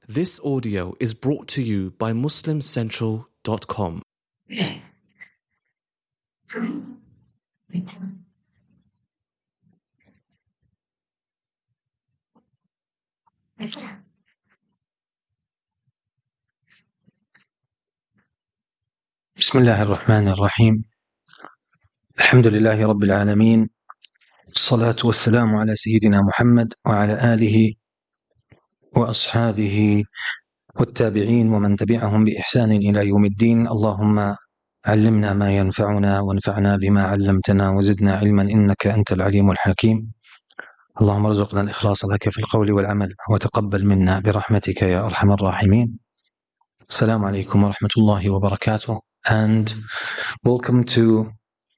This audio is brought to you by MuslimCentral.com. بسم الله الرحمن الرحيم. الحمد لله رب العالمين، الصلاة والسلام على سيدنا محمد وعلى آله وأصحابه والتابعين ومن تبعهم بإحسان إلى يوم الدين. اللهم علمنا ما ينفعنا وانفعنا بما علمتنا وزدنا علما إنك أنت العليم الحكيم. اللهم ارزقنا الإخلاص لك في القول والعمل وتقبل منا برحمتك يا أرحم الراحمين. السلام عليكم ورحمة الله وبركاته, and welcome to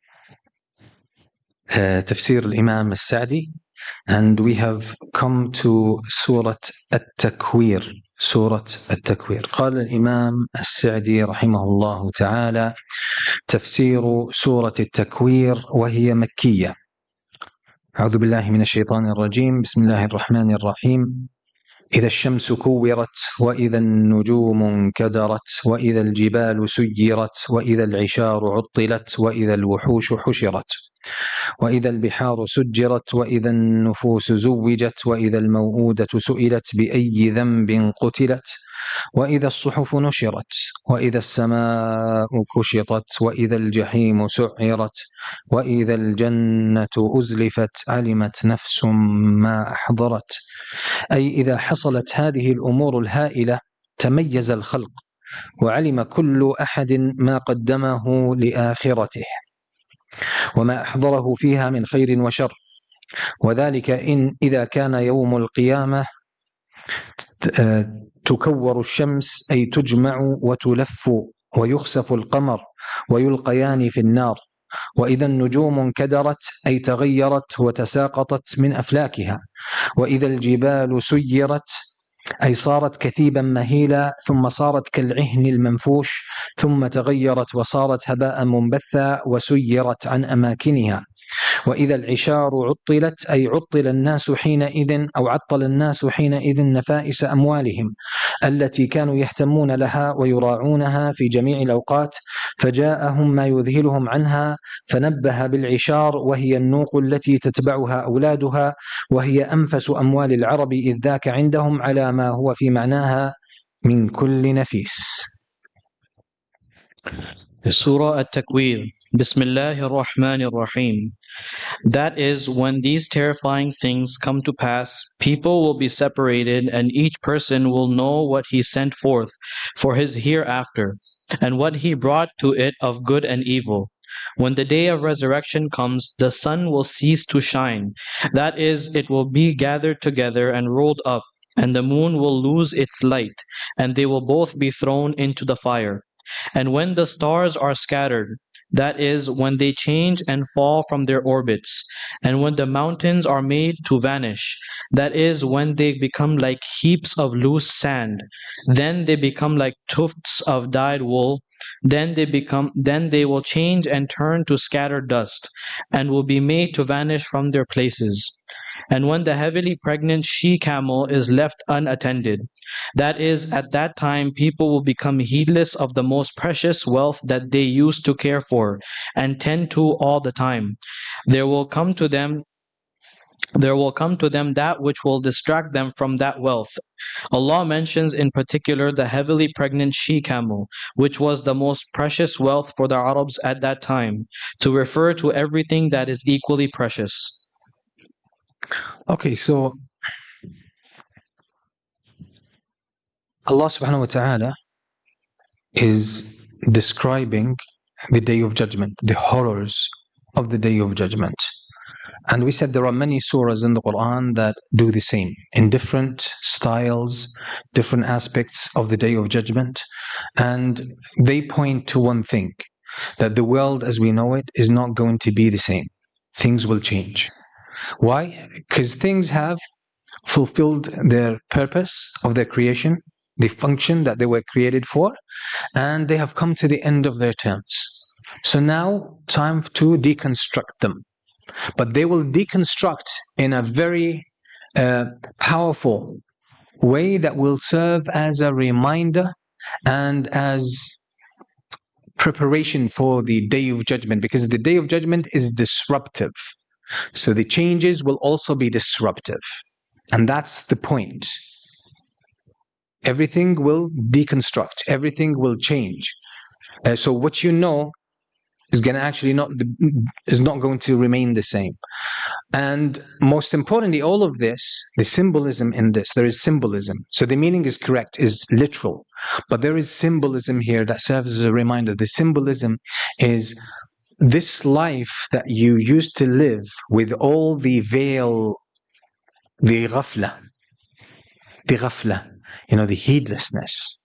Tafsir al-Imam al-Sa'di, and we have come to Surah At-Takwir. Surah At-Takwir. قال الإمام السعدي رحمه الله تعالى: تفسير سورة التكوير وهي مكية. أعوذ بالله من الشيطان الرجيم. بسم الله الرحمن الرحيم. إذا الشمس كورت وإذا النجوم انكدرت وإذا الجبال سيرت وإذا العشار عطلت وإذا الوحوش حشرت وإذا البحار سجرت وإذا النفوس زوجت وإذا الموءودة سئلت بأي ذنب قتلت وإذا الصحف نشرت وإذا السماء كشطت وإذا الجحيم سعرت وإذا الجنة أزلفت علمت نفس ما أحضرت. أي إذا حصلت هذه الأمور الهائلة تميز الخلق وعلم كل أحد ما قدمه لآخرته وما أحضره فيها من خير وشر، وذلك إذا كان يوم القيامة تكور الشمس أي تجمع وتلف ويخسف القمر ويلقيان في النار، وإذا النجوم انكدرت أي تغيرت وتساقطت من أفلاكها، وإذا الجبال سيرت أي صارت كثيبا مهيلا ثم صارت كالعهن المنفوش ثم تغيرت وصارت هباء منبثا وسيرت عن أماكنها، وإذا العشار عطلت أي عطل الناس حينئذ أو عطل الناس حينئذ نفائس أموالهم التي كانوا يهتمون لها ويراعونها في جميع الأوقات، فجاءهم ما يذهلهم عنها فنبه بالعشار وهي النوق التي تتبعها أولادها وهي أنفس أموال العرب إذ ذاك عندهم على ما هو في معناها من كل نفيس. Surah At-Takwir. Bismillahir Rahmanir Rahim. That is, when these terrifying things come to pass, people will be separated, and each person will know what he sent forth for his hereafter, and what he brought to it of good and evil. When the day of resurrection comes, the sun will cease to shine. That is, it will be gathered together and rolled up, and the moon will lose its light, and they will both be thrown into the fire. And when the stars are scattered, that is, when they change and fall from their orbits, and when the mountains are made to vanish, that is, when they become like heaps of loose sand, then they become like tufts of dyed wool, then they will change and turn to scattered dust, and will be made to vanish from their places. And when the heavily pregnant she-camel is left unattended, that is, at that time people will become heedless of the most precious wealth that they used to care for and tend to all the time. There will come to them that which will distract them from that wealth. Allah mentions in particular the heavily pregnant she-camel, which was the most precious wealth for the Arabs at that time, to refer to everything that is equally precious. Okay, so Allah subhanahu wa ta'ala is describing the Day of Judgment, the horrors of the Day of Judgment. And we said there are many surahs in the Quran that do the same, in different styles, different aspects of the Day of Judgment. And they point to one thing, that the world as we know it is not going to be the same. Things will change. Why? Because things have fulfilled their purpose of their creation, the function that they were created for, and they have come to the end of their terms. So now, time to deconstruct them. But they will deconstruct in a very powerful way that will serve as a reminder and as preparation for the Day of Judgment, because the Day of Judgment is disruptive. So the changes will also be disruptive. And that's the point. Everything will deconstruct. Everything will change. So what you know is going to actually not going to remain the same. And most importantly, all of this, the symbolism in this, there is symbolism. So the meaning is correct, is literal. But there is symbolism here that serves as a reminder. The symbolism is this life that you used to live with all the veil, the ghafla, the heedlessness,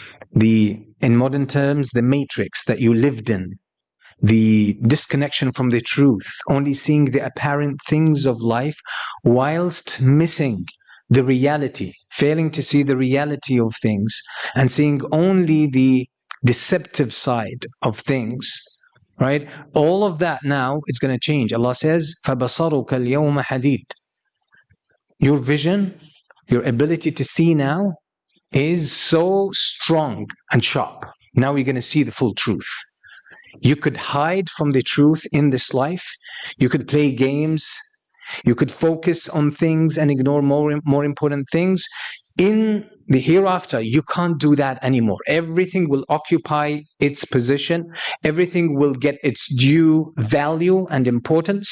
in modern terms, the matrix that you lived in, the disconnection from the truth, only seeing the apparent things of life whilst missing the reality, failing to see the reality of things and seeing only the deceptive side of things, right? All of that now is going to change. Allah says, فَبَصَرُكَ الْيَوْمَ حَدِيدٌ. Your vision, your ability to see now is so strong and sharp. Now you're going to see the full truth. You could hide from the truth in this life. You could play games. You could focus on things and ignore more important things. In the hereafter, you can't do that anymore. Everything will occupy its position. Everything will get its due value and importance.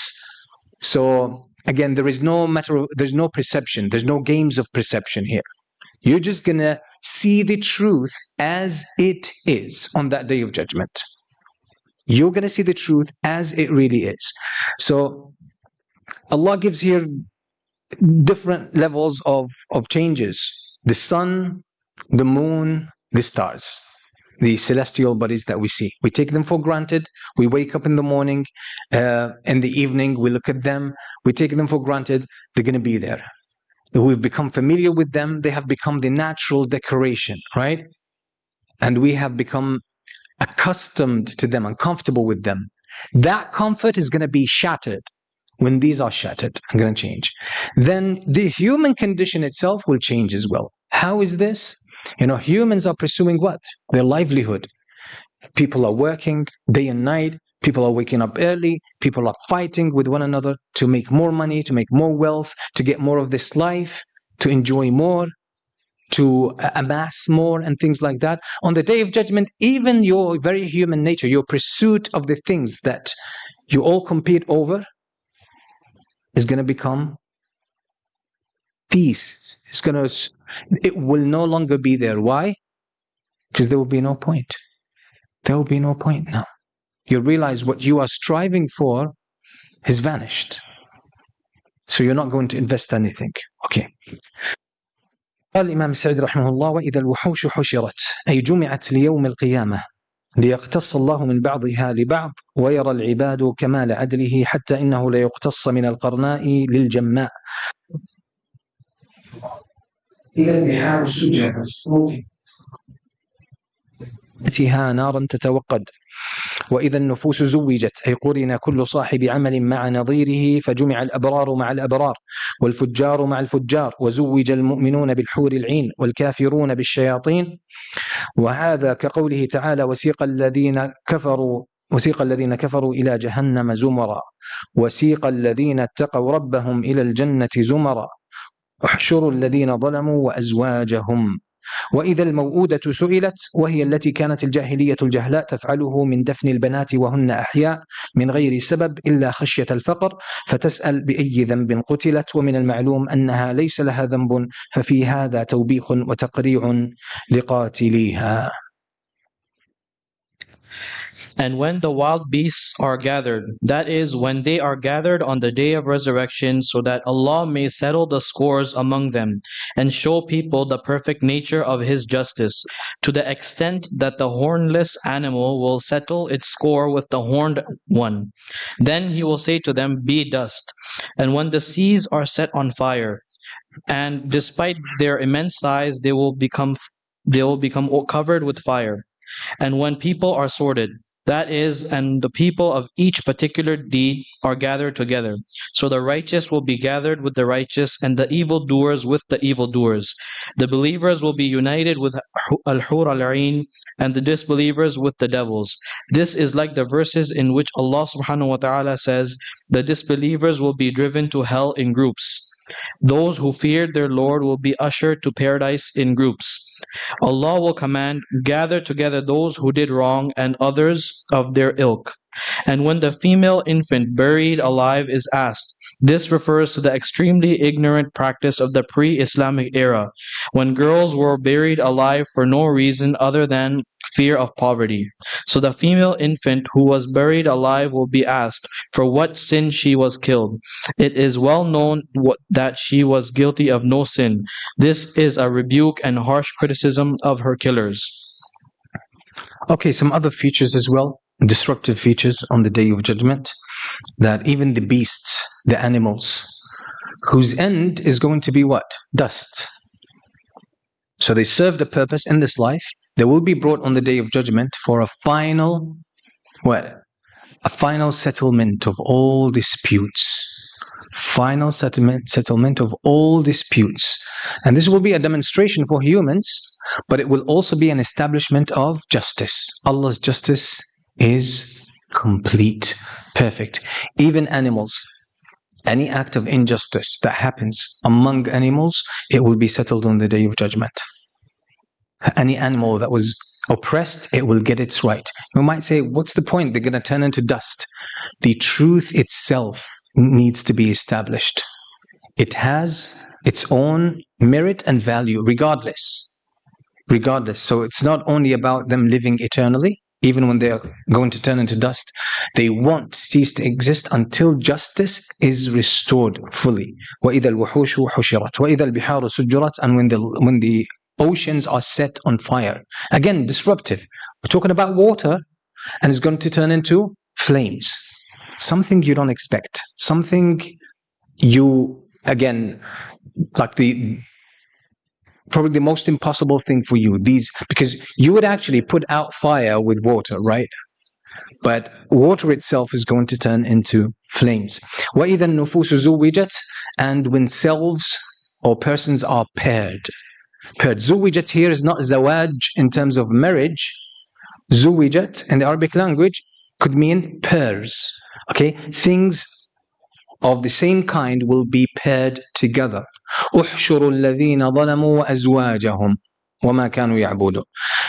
So again, there's no perception. There's no games of perception here. You're just going to see the truth as it is on that Day of Judgment. You're going to see the truth as it really is. So Allah gives here different levels of changes. The sun, the moon, the stars, the celestial bodies that we see. We take them for granted. We wake up in the morning, in the evening, we look at them. We take them for granted. They're going to be there. We've become familiar with them. They have become the natural decoration, right? And we have become accustomed to them and comfortable with them. That comfort is going to be shattered. When these are shattered, I'm going to change. Then the human condition itself will change as well. How is this? Humans are pursuing what? Their livelihood. People are working day and night. People are waking up early. People are fighting with one another to make more money, to make more wealth, to get more of this life, to enjoy more, to amass more and things like that. On the Day of Judgment, even your very human nature, your pursuit of the things that you all compete over is going to become feast. It will no longer be there. Why? Because there will be no point. There will be no point now. You realize what you are striving for has vanished. So you're not going to invest anything. Okay. قال الإمام السعدي رحمه الله: وإذا الوحوش حشرت أي جمعت ليوم القيامة ليقتص الله من بعضها لبعض ويرى العباد كمال عدله حتى إنه ليقتص من القرناء للجماء. إذا البحار سجرت ها نارا تتوقد وإذا النفوس زوجت أي قرن كل صاحب عمل مع نظيره فجمع الأبرار مع الأبرار والفجار مع الفجار وزوج المؤمنون بالحور العين والكافرون بالشياطين. وهذا كقوله تعالى: وسيق الذين كفروا إلى جهنم زمرا وسيق الذين اتقوا ربهم إلى الجنة زمرا احشروا الذين ظلموا وأزواجهم. وإذا الموءودة سئلت وهي التي كانت الجاهلية الجهلاء تفعله من دفن البنات وهن أحياء من غير سبب إلا خشية الفقر فتسأل بأي ذنب قتلت ومن المعلوم أنها ليس لها ذنب ففي هذا توبيخ وتقريع لقاتليها. And when the wild beasts are gathered, that is, when they are gathered on the day of resurrection, so that Allah may settle the scores among them, and show people the perfect nature of His justice, to the extent that the hornless animal will settle its score with the horned one. Then He will say to them, "Be dust." And when the seas are set on fire, and despite their immense size, they will become covered with fire. And when people are sorted, That is, and the people of each particular deed are gathered together. So the righteous will be gathered with the righteous, and the evildoers with the evildoers. The believers will be united with al-hur al-ain, and the disbelievers with the devils. This is like the verses in which Allah subhanahu wa ta'ala says, the disbelievers will be driven to hell in groups. Those who feared their Lord will be ushered to paradise in groups. Allah will command, gather together those who did wrong and others of their ilk. And when the female infant buried alive is asked, this refers to the extremely ignorant practice of the pre-Islamic era, when girls were buried alive for no reason other than fear of poverty. So the female infant who was buried alive will be asked for what sin she was killed. It is well known that she was guilty of no sin. This is a rebuke and harsh criticism of her killers. Okay, some other features as well, disruptive features on the Day of Judgment, that even the beasts, the animals, whose end is going to be what? Dust. So they served a purpose in this life. They will be brought on the Day of Judgment for a final, a final settlement of all disputes. Final settlement of all disputes. And this will be a demonstration for humans, but it will also be an establishment of justice. Allah's justice is complete, perfect. Even animals, any act of injustice that happens among animals, it will be settled on the Day of Judgment. Any animal that was oppressed, it will get its right. You might say, what's the point? They're going to turn into dust. The truth itself needs to be established. It has its own merit and value, regardless. So it's not only about them living eternally, even when they are going to turn into dust. They won't cease to exist until justice is restored fully. وَإِذَا الْوُحُوشُ حُشِرَتْ وَإِذَا الْبِحَارُ سُجِّرَتْ, and when the oceans are set on fire. Again, disruptive. We're talking about water, and it's going to turn into flames. Something you don't expect. Something you, again, like probably the most impossible thing for you. Because you would actually put out fire with water, right? But water itself is going to turn into flames. وَإِذَا النُّفُوسُ زُوِّجَتْ, and when selves or persons are paired. Zuwijat here is not zawaj in terms of marriage. Zuwijat in the Arabic language could mean pairs. Okay, things of the same kind will be paired together. احشروا الذين ظلموا وأزواجهم وما كانوا يعبدون.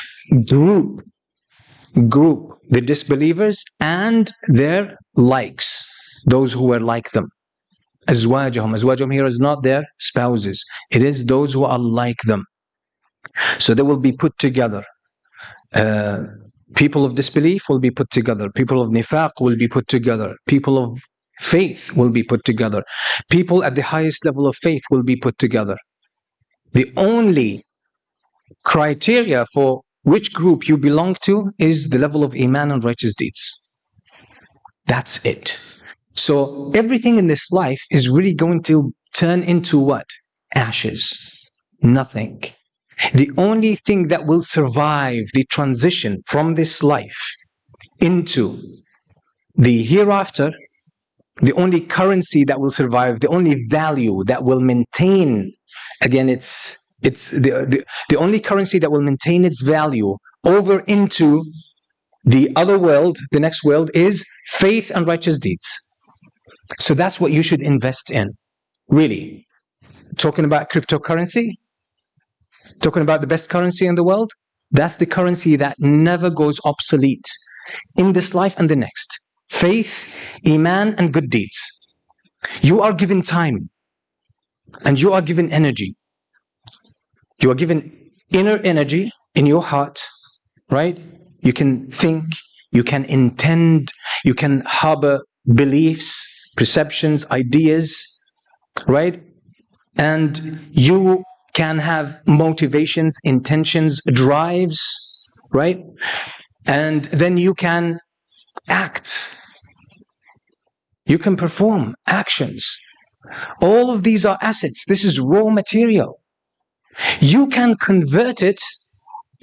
Group the disbelievers and their likes, those who were like them. Azwajahum here is not their spouses. It is those who are like them. So they will be put together. People of disbelief will be put together. People of nifaq will be put together. People of faith will be put together. People at the highest level of faith will be put together. The only criteria for which group you belong to is the level of iman and righteous deeds. That's it. So everything in this life is really going to turn into what? Ashes. Nothing. The only thing that will survive the transition from this life into the hereafter, the only currency that will survive, the only value that will maintain, again, it's the only currency that will maintain its value over into the other world, the next world, is faith and righteous deeds. So that's what you should invest in, really. Talking about cryptocurrency, talking about the best currency in the world, that's the currency that never goes obsolete in this life and the next. Faith, iman, and good deeds. You are given time and you are given energy. You are given inner energy in your heart, right? You can think, you can intend, you can harbor beliefs, perceptions, ideas, right? And you can have motivations, intentions, drives, right? And then you can act. You can perform actions. All of these are assets. This is raw material. You can convert it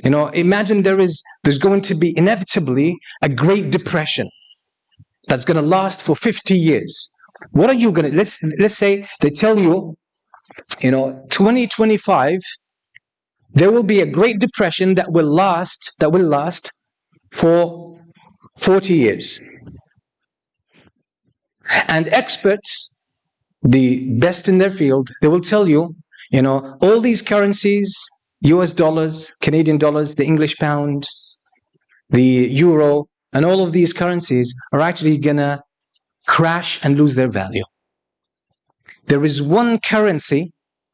Imagine there's going to be inevitably a Great Depression that's going to last for 50 years. What are you going to, let's say they tell you, 2025, there will be a Great Depression that will last for 40 years. And experts, the best in their field, they will tell you, all these currencies, US dollars, Canadian dollars, the English pound, the euro, and all of these currencies are actually going to crash and lose their value. There is one currency,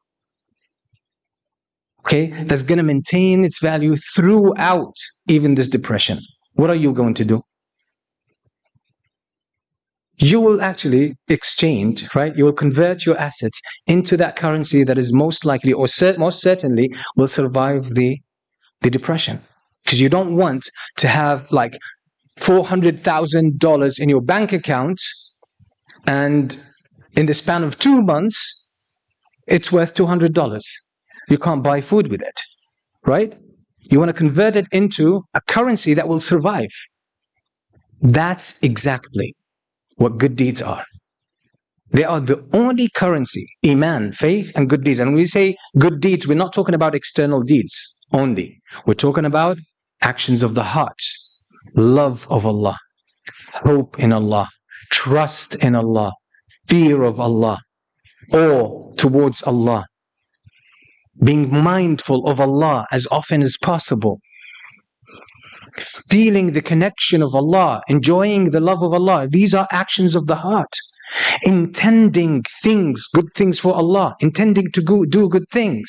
that's going to maintain its value throughout even this depression. What are you going to do? You will actually exchange, right? You will convert your assets into that currency that is most likely or most certainly will survive the depression. Because you don't want to have like $400,000 in your bank account and in the span of 2 months, it's worth $200. You can't buy food with it, right? You want to convert it into a currency that will survive. That's exactly what good deeds are. They are the only currency, iman, faith, and good deeds. And when we say good deeds, we're not talking about external deeds only. We're talking about actions of the heart, love of Allah, hope in Allah, trust in Allah, fear of Allah, awe towards Allah, being mindful of Allah as often as possible, feeling the connection of Allah, enjoying the love of Allah. These are actions of the heart. Intending things, good things for Allah, intending to do good things.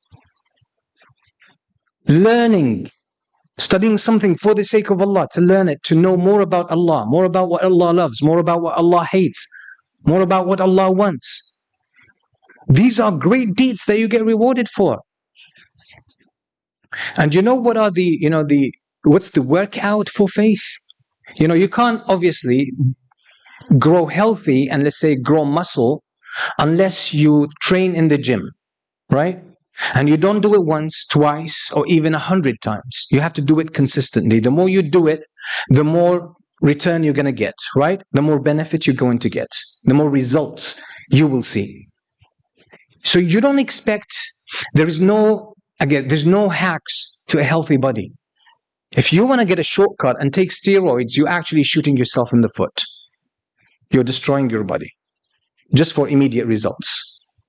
Learning, studying something for the sake of Allah, to learn it, to know more about Allah, more about what Allah loves, more about what Allah hates, more about what Allah wants. These are great deeds that you get rewarded for. And what are what's the workout for faith? You can't obviously grow healthy and let's say grow muscle unless you train in the gym, right? And you don't do it once, twice, or even 100 times. You have to do it consistently. The more you do it, the more return you're going to get, right? The more benefit you're going to get, the more results you will see. So you don't expect, there's no hacks to a healthy body. If you want to get a shortcut and take steroids, you're actually shooting yourself in the foot. You're destroying your body just for immediate results.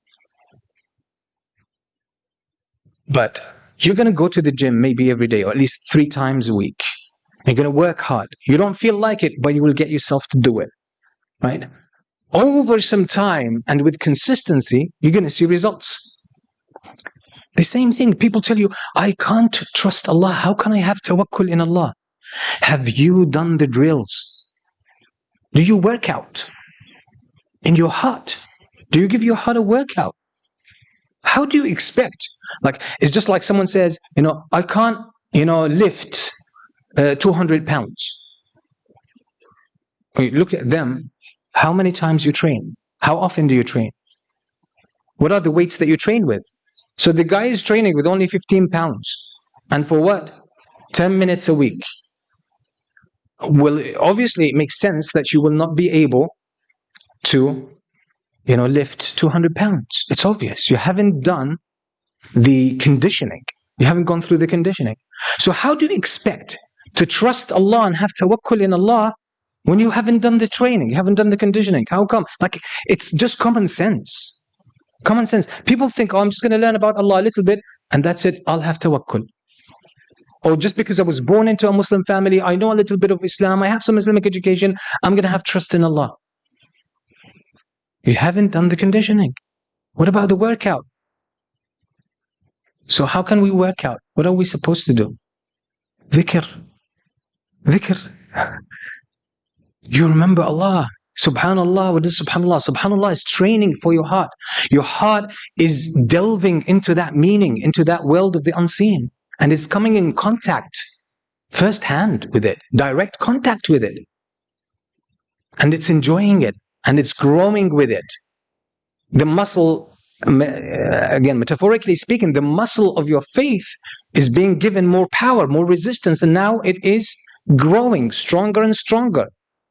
But you're going to go to the gym maybe every day or at least 3 times a week. You're going to work hard. You don't feel like it, but you will get yourself to do it, right? Over some time and with consistency, you're going to see results. The same thing, people tell you, I can't trust Allah. How can I have tawakkul in Allah? Have you done the drills? Do you work out in your heart? Do you give your heart a workout? How do you expect? It's just like someone says, I can't, lift 200 pounds. You look at them, how many times you train? How often do you train? What are the weights that you train with? So the guy is training with only 15 pounds. And for what? 10 minutes a week. Well, obviously it makes sense that you will not be able to, lift 200 pounds. It's obvious. You haven't done the conditioning. You haven't gone through the conditioning. So how do you expect to trust Allah and have tawakkul in Allah when you haven't done the training, you haven't done the conditioning? How come? It's just common sense. Common sense. People think, I'm just going to learn about Allah a little bit and that's it, I'll have tawakkul. Or just because I was born into a Muslim family, I know a little bit of Islam, I have some Islamic education, I'm going to have trust in Allah. You haven't done the conditioning. What about the workout? So how can we work out? What are we supposed to do? Dhikr. You remember Allah. Subhanallah, what is Subhanallah? Subhanallah is training for your heart. Your heart is delving into that meaning, into that world of the unseen. And it's coming in contact, first hand with it, direct contact with it. And it's enjoying it. And it's growing with it. The muscle again, metaphorically speaking, the muscle of your faith is being given more power, more resistance, and now it is growing stronger and stronger.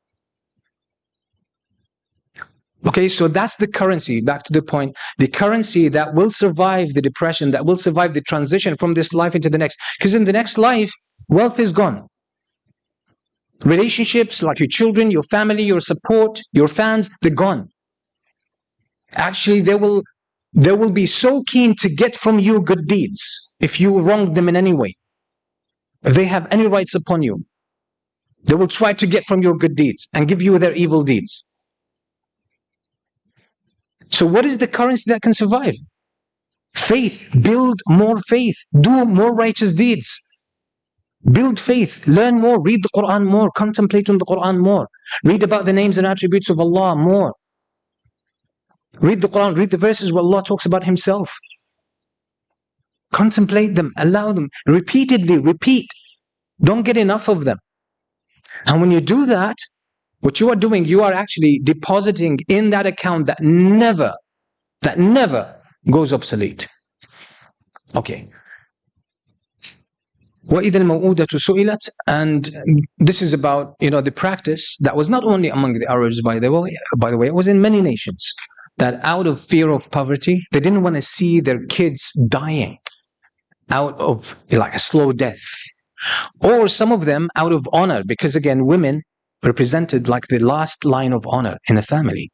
Okay, so that's the currency, back to the point, the currency that will survive the depression, that will survive the transition from this life into the next. Because in the next life, wealth is gone. Relationships like your children, your family, your support, your fans, they're gone. Actually, they will be so keen to get from you good deeds if you wronged them in any way. If they have any rights upon you, they will try to get from your good deeds and give you their evil deeds. So what is the currency that can survive? Faith. Build more faith. Do more righteous deeds. Build faith. Learn more. Read the Quran more. Contemplate on the Quran more. Read about the names and attributes of Allah more. Read the Quran. Read the verses where Allah talks about Himself. Contemplate them. Allow them. Repeatedly repeat. Don't get enough of them. And when you do that, what you are doing, you are actually depositing in that account that never goes obsolete. Okay. وَإِذَا الْمَوْءُودَةُ سُئِلَتْ, and this is about, the practice that was not only among the Arabs, by the way, it was in many nations, that out of fear of poverty, they didn't want to see their kids dying out of like a slow death. Or some of them out of honor, because again, women represented like the last line of honor in a family.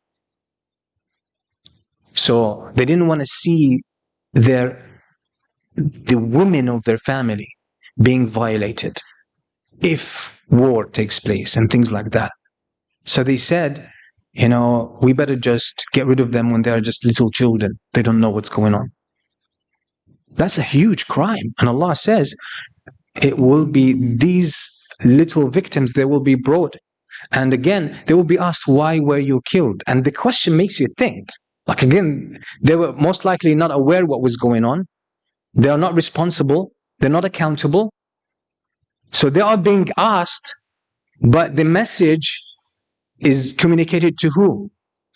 So they didn't want to see the women of their family being violated if war takes place and things like that. So they said, we better just get rid of them when they're just little children. They don't know what's going on. That's a huge crime. And Allah says, it will be these little victims, they will be brought. And again, they will be asked, why were you killed? And the question makes you think. Like again, they were most likely not aware what was going on. They are not responsible. They're not accountable. So they are being asked, but the message is communicated to who?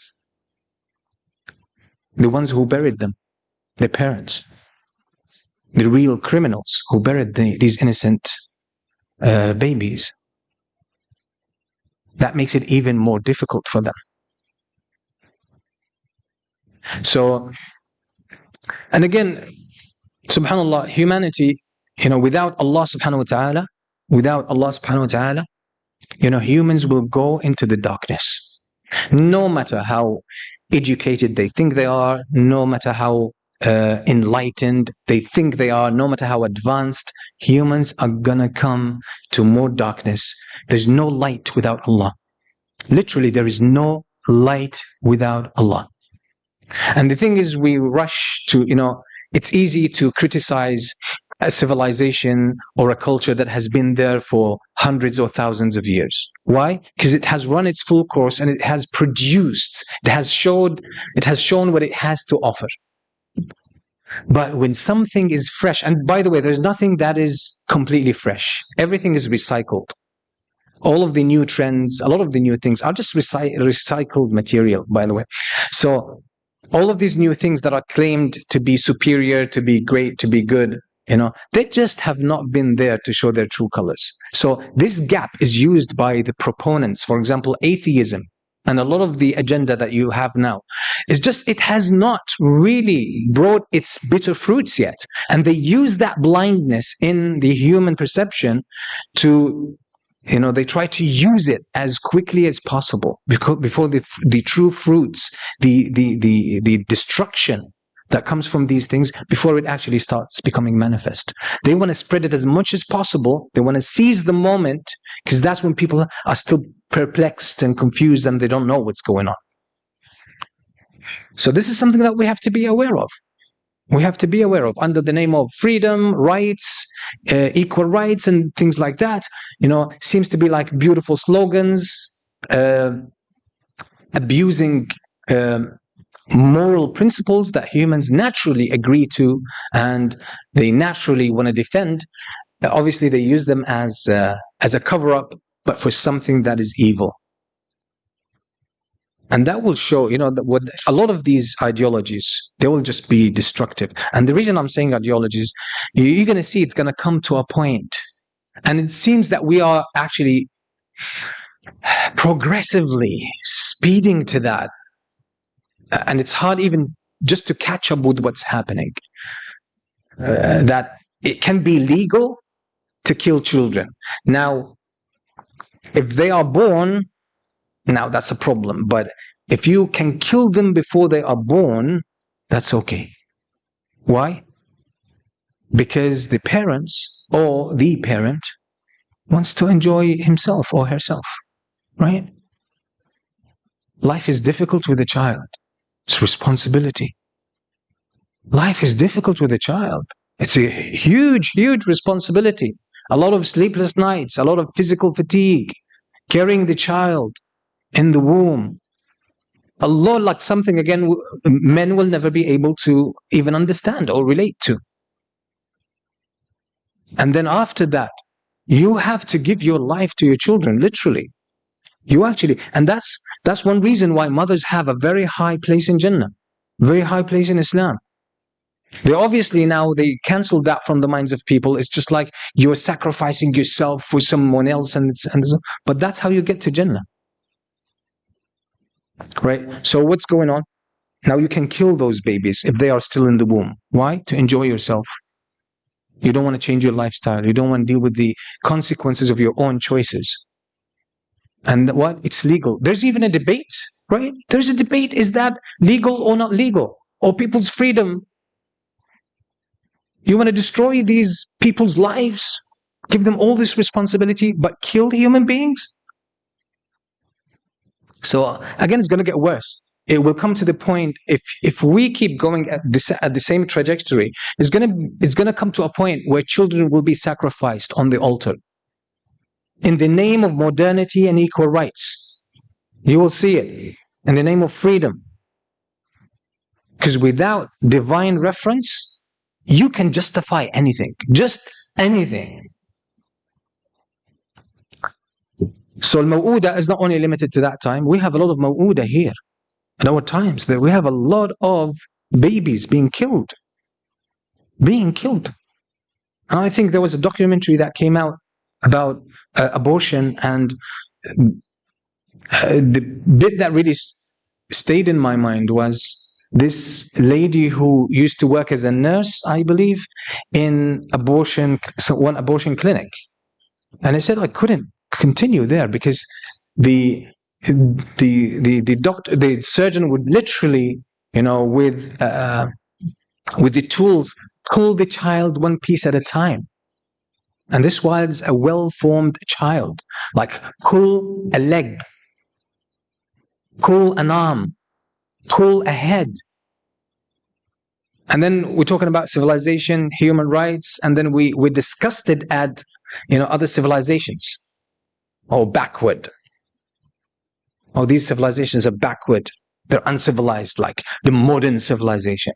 The ones who buried them, their parents. The real criminals who buried these innocent babies. That makes it even more difficult for them. So, and again, subhanAllah, humanity, without Allah subhanahu wa ta'ala, humans will go into the darkness. No matter how educated they think they are, no matter how enlightened they think they are, no matter how advanced, humans are gonna come to more darkness. There's no light without Allah. Literally, there is no light without Allah. And the thing is, we rush to, it's easy to criticize a civilization or a culture that has been there for hundreds or thousands of years. Why? Because it has run its full course and it has produced, it has shown what it has to offer. But when something is fresh, and by the way, there's nothing that is completely fresh. Everything is recycled. All of the new trends, a lot of the new things are just recycled material, by the way. So all of these new things that are claimed to be superior, to be great, to be good, they just have not been there to show their true colors. So this gap is used by the proponents. For example, atheism and a lot of the agenda that you have now is just, it has not really brought its bitter fruits yet. And they use that blindness in the human perception to, they try to use it as quickly as possible before the true fruits, the destruction that comes from these things, before it actually starts becoming manifest. They want to spread it as much as possible. They want to seize the moment, because that's when people are still perplexed and confused and they don't know what's going on. So this is something that we have to be aware of. We have to be aware of, under the name of freedom, rights, equal rights, and things like that. Seems to be like beautiful slogans, abusing moral principles that humans naturally agree to and they naturally want to defend. Obviously, they use them as a cover-up, but for something that is evil. And that will show, that what a lot of these ideologies, they will just be destructive. And the reason I'm saying ideologies, you're going to see it's going to come to a point. And it seems that we are actually progressively speeding to that. And it's hard even just to catch up with what's happening. That it can be legal to kill children. Now, if they are born, now that's a problem. But if you can kill them before they are born, that's okay. Why? Because the parents or the parent wants to enjoy himself or herself, right? Life is difficult with a child. It's responsibility. Life is difficult with a child. It's a huge, huge responsibility. A lot of sleepless nights, a lot of physical fatigue, carrying the child in the womb. A lot, like something, again, men will never be able to even understand or relate to. And then after that, you have to give your life to your children, literally. You actually, and that's one reason why mothers have a very high place in Jannah, very high place in Islam. They obviously now, they cancelled that from the minds of people. It's just like you're sacrificing yourself for someone else, but that's how you get to Jannah. Right? So what's going on? Now you can kill those babies if they are still in the womb. Why? To enjoy yourself. You don't want to change your lifestyle. You don't want to deal with the consequences of your own choices. And what? It's legal. There's even a debate, right? There's a debate. Is that legal or not legal? Or people's freedom? You want to destroy these people's lives? Give them all this responsibility, but kill human beings? So again, it's going to get worse. It will come to the point, if we keep going at the same trajectory, it's going to come to a point where children will be sacrificed on the altar in the name of modernity and equal rights. You will see it in the name of freedom. Because without divine reference, you can justify anything, just anything. So al-maw'uda is not only limited to that time. We have a lot of maw'uda here in our times. That we have a lot of babies being killed. And I think there was a documentary that came out about abortion, and the bit that really stayed in my mind was this lady who used to work as a nurse, I believe, in one abortion clinic. And I said I couldn't continue there because the doctor, the surgeon would literally, with the tools, pull the child one piece at a time. And this was a well-formed child. Like pull a leg, pull an arm, pull a head. And then we're talking about civilization, human rights, and then we disgusted at other civilizations. Oh, backward. Oh, these civilizations are backward. They're uncivilized, like the modern civilization.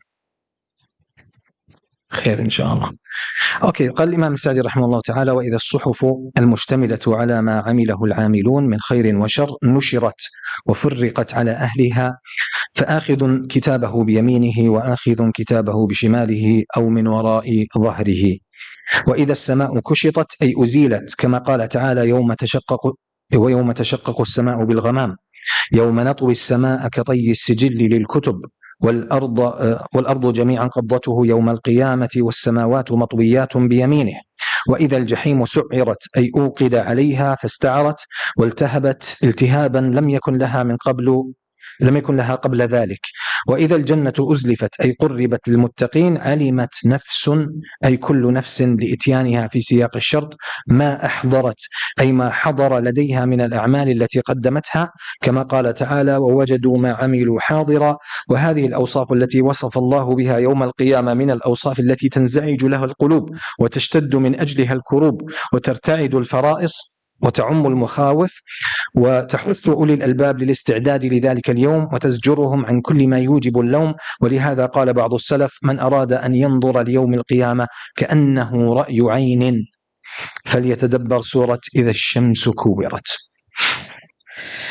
خير إن شاء الله. أوكي. قال الإمام السعدي رحمه الله تعالى: وإذا الصحف المشتملة على ما عمله العاملون من خير وشر نشرت وفرقت على أهلها فآخذ كتابه بيمينه وآخذ كتابه بشماله أو من وراء ظهره. وإذا السماء كشطت أي أزيلت كما قال تعالى: يوم تشقق السماء بالغمام يوم نطوي السماء كطي السجل للكتب والأرض جميعا قبضته يوم القيامة والسماوات مطويات بيمينه. وإذا الجحيم سعرت أي أوقد عليها فاستعرت والتهبت التهابا لم يكن لها قبل ذلك. وإذا الجنة أزلفت أي قربت للمتقين علمت نفس أي كل نفس لإتيانها في سياق الشرط ما أحضرت أي ما حضر لديها من الأعمال التي قدمتها كما قال تعالى: ووجدوا ما عملوا حاضرا. وهذه الأوصاف التي وصف الله بها يوم القيامة من الأوصاف التي تنزعج لها القلوب وتشتد من أجلها الكروب وترتعد الفرائص وتعم المخاوف وتحث أولي الألباب للاستعداد لذلك اليوم وتزجرهم عن كل ما يوجب اللوم. ولهذا قال بعض السلف: من أراد أن ينظر ليوم القيامة كأنه رأي عين فليتدبر سورة إذا الشمس كورت.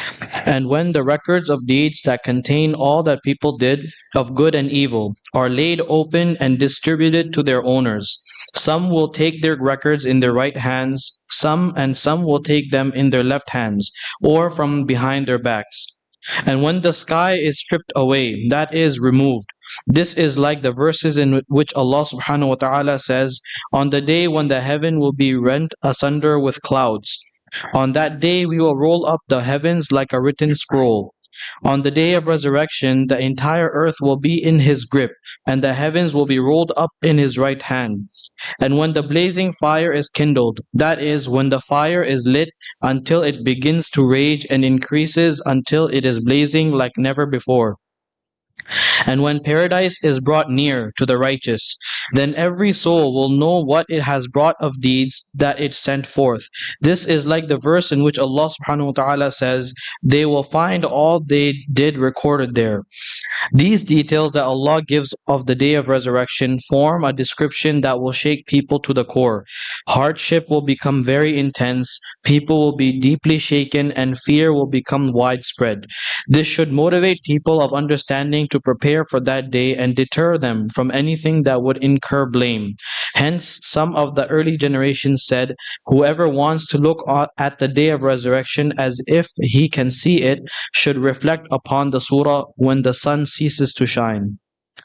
And when the records of deeds that contain all that people did of good and evil are laid open and distributed to their owners, some will take their records in their right hands, some will take them in their left hands, or from behind their backs. And when the sky is stripped away, that is, removed, this is like the verses in which Allah subhanahu wa ta'ala says, on the day when the heaven will be rent asunder with clouds. On that day we will roll up the heavens like a written scroll. On the day of resurrection, the entire earth will be in his grip, and the heavens will be rolled up in his right hand. And when the blazing fire is kindled, that is, when the fire is lit until it begins to rage and increases until it is blazing like never before. And when paradise is brought near to the righteous, then every soul will know what it has brought of deeds that it sent forth. This is like the verse in which Allah subhanahu wa ta'ala says, they will find all they did recorded there. These details that Allah gives of the day of resurrection form a description that will shake people to the core. Hardship will become very intense, people will be deeply shaken, and fear will become widespread. This should motivate people of understanding to prepare for that day and deter them from anything that would incur blame. Hence, some of the early generations said, whoever wants to look at the day of resurrection as if he can see it, should reflect upon the surah when the sun ceases to shine.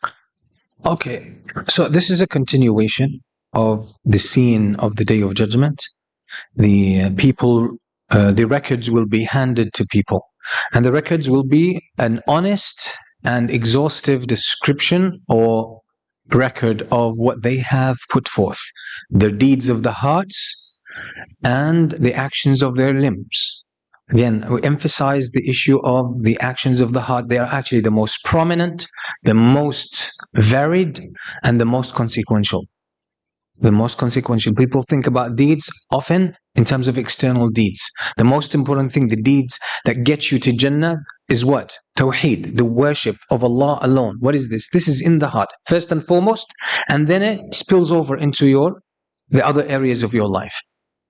Okay, so this is a continuation of the scene of the Day of Judgment. The the records will be handed to people, and the records will be an honest and exhaustive description or record of what they have put forth, the deeds of the hearts and the actions of their limbs. Again, we emphasize the issue of the actions of the heart. They are actually the most prominent, the most varied, and the most consequential. The most consequential. People think about deeds often in terms of external deeds. The most important thing, the deeds that get you to Jannah, is what? Tawheed, the worship of Allah alone. What is this? This is in the heart, first and foremost, and then it spills over into the other areas of your life.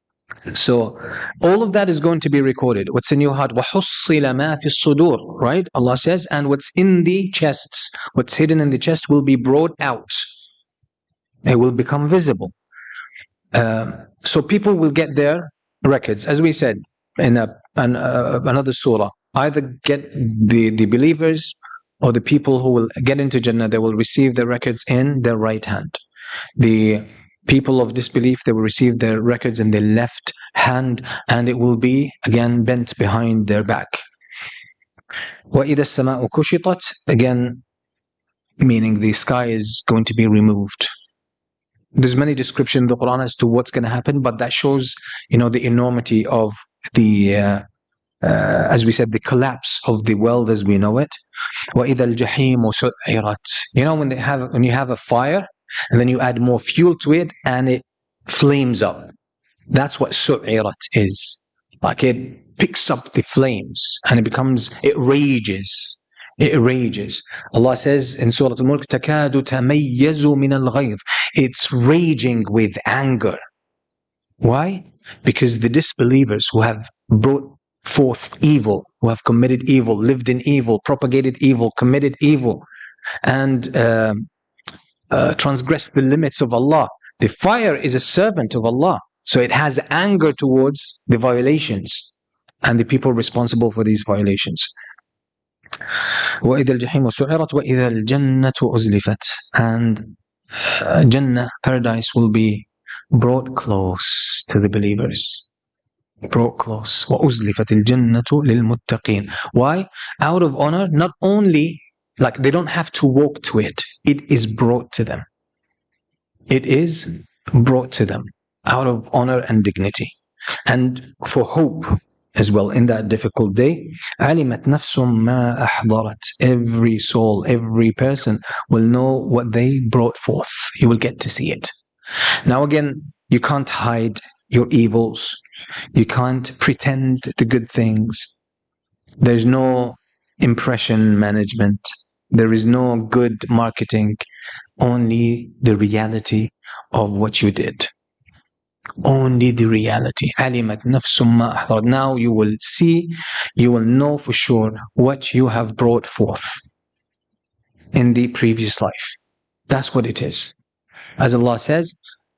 So all of that is going to be recorded. What's in your heart? وَحُصِّلَ مَا فِي الصُّدُورِ, right? Allah says, and what's in the chests, what's hidden in the chest will be brought out. It will become visible. So people will get their records, as we said in another surah. Either get the believers or the people who will get into Jannah, they will receive their records in their right hand. The people of disbelief, they will receive their records in their left hand, and it will be again bent behind their back. وَإِذَا السَّمَاءُ كُشِطَتْ, again meaning the sky is going to be removed. There's many descriptions in the Quran as to what's going to happen, but that shows, the enormity of the, as we said, the collapse of the world as we know it. وَإِذَا الْجَحِيمُ سُعِّرَتْ, when you have a fire, and then you add more fuel to it, and it flames up. That's what su'irat is. Like it picks up the flames, and it rages. It rages. Allah says in Surah Al-Mulk, تَكَادُ تَمَيَّزُ مِنَ الْغَيْظِ. It's raging with anger. Why? Because the disbelievers who have brought forth evil, who have committed evil, lived in evil, propagated evil, committed evil, and transgressed the limits of Allah. The fire is a servant of Allah, so it has anger towards the violations and the people responsible for these violations. وَإِذَا الْجَحِيمُ سُعِّرَتْ وَإِذَا الْجَنَّةُ أُزْلِفَتْ, and Jannah, paradise, will be brought close to the believers. Brought close. وَأُزْلِفَتِ الْجَنَّةُ لِلْمُتَّقِينَ. Why? Out of honor, not only, like they don't have to walk to it, it is brought to them. It is brought to them out of honor and dignity. And for hope as well in that difficult day. عَلِمَتْ نَفْسٌ مَا أَحْضَرَتْ. Every soul, every person will know what they brought forth. You will get to see it. Now again, you can't hide your evils. You can't pretend the good things. There's no impression management. There is no good marketing. Only the reality of what you did. Only the reality. علمت نفس ما أحضرت. Now you will see, you will know for sure what you have brought forth in the previous life. That's what it is. As Allah says,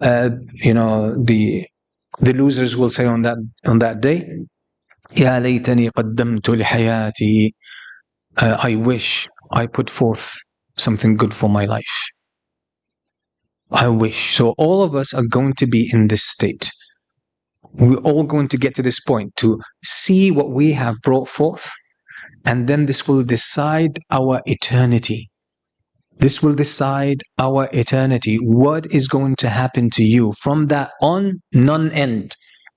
the losers will say on that day, يا ليتني قدمت لحياتي. I wish I put forth something good for my life. I wish. So all of us are going to be in this state. We're all going to get to this point to see what we have brought forth, and then this will decide our eternity. This will decide our eternity. What is going to happen to you from that on? None end.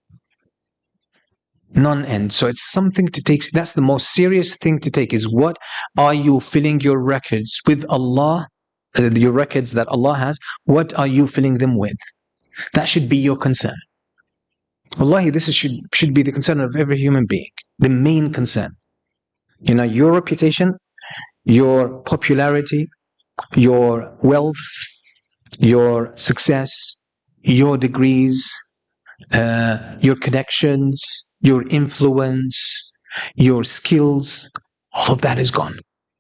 None end. So it's something to take. That's the most serious thing to take, is what are you filling your records with Allah, your records that Allah has, what are you filling them with? That should be your concern. Wallahi, this should be the concern of every human being. The main concern. Your reputation, your popularity, your wealth, your success, your degrees, your connections, your influence, your skills, all of that is gone.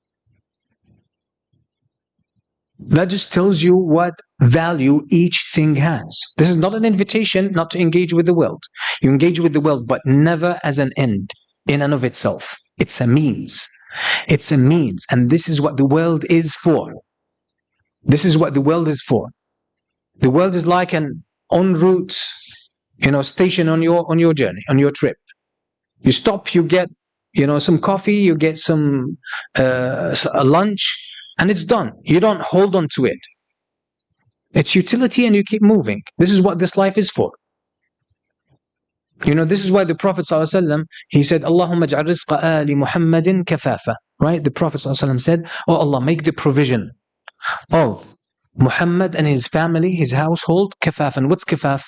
That just tells you what value each thing has. This is not an invitation not to engage with the world. You engage with the world, but never as an end in and of itself. It's a means. It's a means. And this is what the world is for. This is what the world is for. The world is like an en route, station on your journey, on your trip. You stop, you get, some coffee, you get some a lunch, and it's done. You don't hold on to it. It's utility, and you keep moving. This is what this life is for. This is why the Prophet ﷺ, he said, Allahumma ja'al rizqa ali Muhammadin kafafa. Right? The Prophet ﷺ said, oh Allah, make the provision of Muhammad and his family, his household, kafafan. What's kafaf?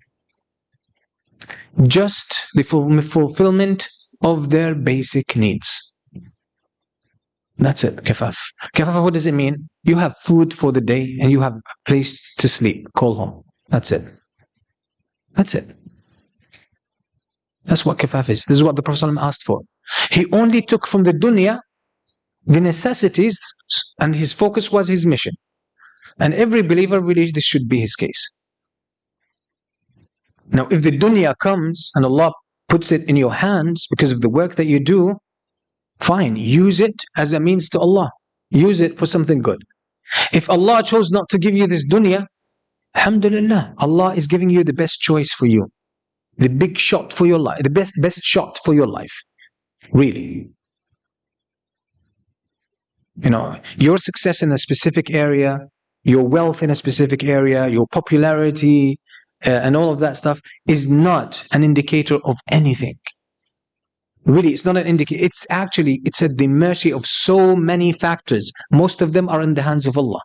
Just the fulfillment of their basic needs. That's it, kafaf. Kafaf, what does it mean? You have food for the day and you have a place to sleep, call home. That's it. That's it. That's what kafaf is. This is what the Prophet ﷺ asked for. He only took from the dunya the necessities, and his focus was his mission. And every believer, really, this should be his case. Now, if the dunya comes and Allah puts it in your hands because of the work that you do, fine, use it as a means to Allah. Use it for something good. If Allah chose not to give you this dunya, alhamdulillah, Allah is giving you the best choice for you. The big shot for your life, the best shot for your life. Really. Your success in a specific area, your wealth in a specific area, your popularity, and all of that stuff is not an indicator of anything. Really, it's not an indicator. It's at the mercy of so many factors. Most of them are in the hands of Allah.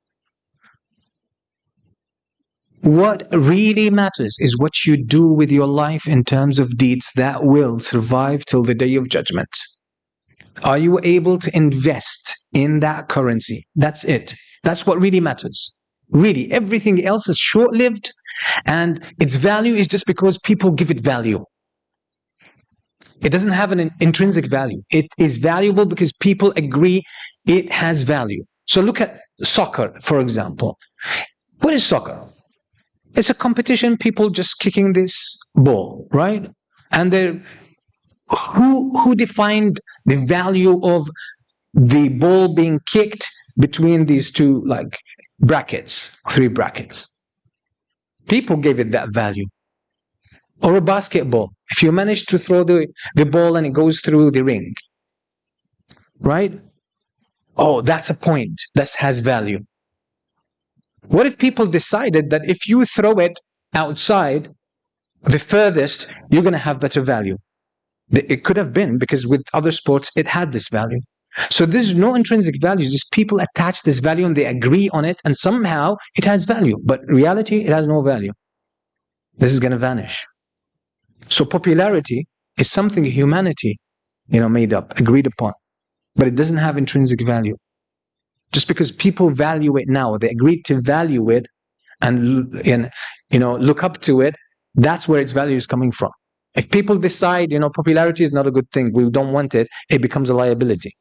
What really matters is what you do with your life in terms of deeds that will survive till the day of judgment. Are you able to invest in that currency? That's it. That's what really matters. Really, everything else is short-lived, and its value is just because people give it value. It doesn't have an intrinsic value. It is valuable because people agree it has value. So look at soccer, for example. What is soccer? It's a competition, people just kicking this ball, right? And who defined the value of the ball being kicked between these two brackets, 3 brackets? People gave it that value. Or a basketball. If you manage to throw the ball and it goes through the ring, right? Oh, that's a point. That has value. What if people decided that if you throw it outside the furthest, you're going to have better value? It could have been, because with other sports, it had this value. So there's no intrinsic value. Just people attach this value and they agree on it, and somehow it has value. But in reality, it has no value. This is going to vanish. So popularity is something humanity, made up, agreed upon. But it doesn't have intrinsic value. Just because people value it now, they agreed to value it, and look up to it, that's where its value is coming from. If people decide, popularity is not a good thing, we don't want it, it becomes a liability.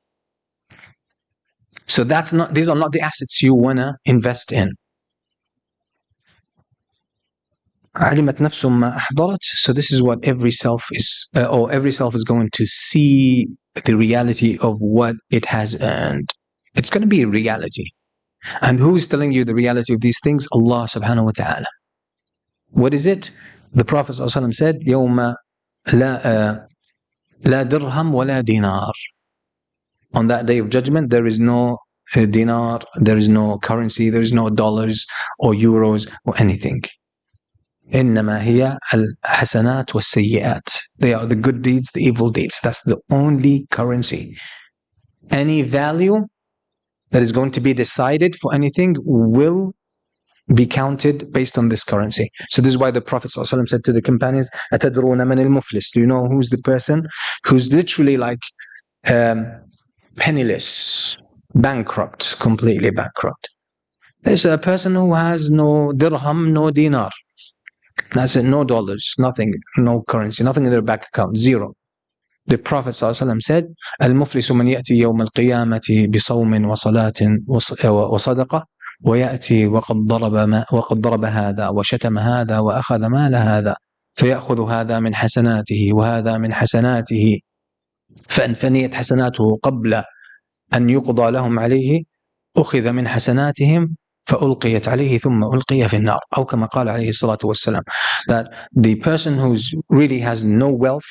So these are not the assets you want to invest in. علمت نفس ما أحضرت. So this is what every self is going to see the reality of what it has earned. It's going to be a reality. And who is telling you the reality of these things? Allah subhanahu wa ta'ala. What is it? The Prophet ﷺ said, يوم لا درهم ولا دينار. On that day of judgment, there is no dinar, there is no currency, there is no dollars or euros or anything. إنما هي الحسنات والسيئات. They are the good deeds, the evil deeds. That's the only currency. Any value that is going to be decided for anything will be counted based on this currency. So this is why the Prophet ﷺ said to the companions, أتدرون من المفلس? Do you know who's the person who's literally like penniless, bankrupt, completely bankrupt? There's a person who has no dirham, no dinar. That's it, no dollars, nothing, no currency, nothing in their bank account, zero. The Prophet ﷺ said, المفلس من يأتي يوم القيامة بصوم وصلاة وصدقة ويأتي وقد ضرب هذا وشتم هذا وأخذ مال هذا فيأخذ هذا من حسناته وهذا من حسناته فإن فنيت حسناته قبل أن يقضى لهم عليه أخذ من حسناتهم فألقيت عليه ثم ألقي في النار. أو كما قال عليه الصلاة والسلام, that the person who really has no wealth,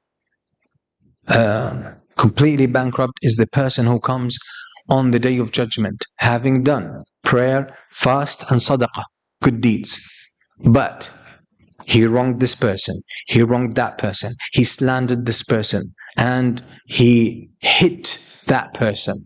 completely bankrupt, is the person who comes on the day of judgment having done prayer, fast and sadaqah, good deeds, but he wronged this person, he wronged that person, he slandered this person, and he hit that person.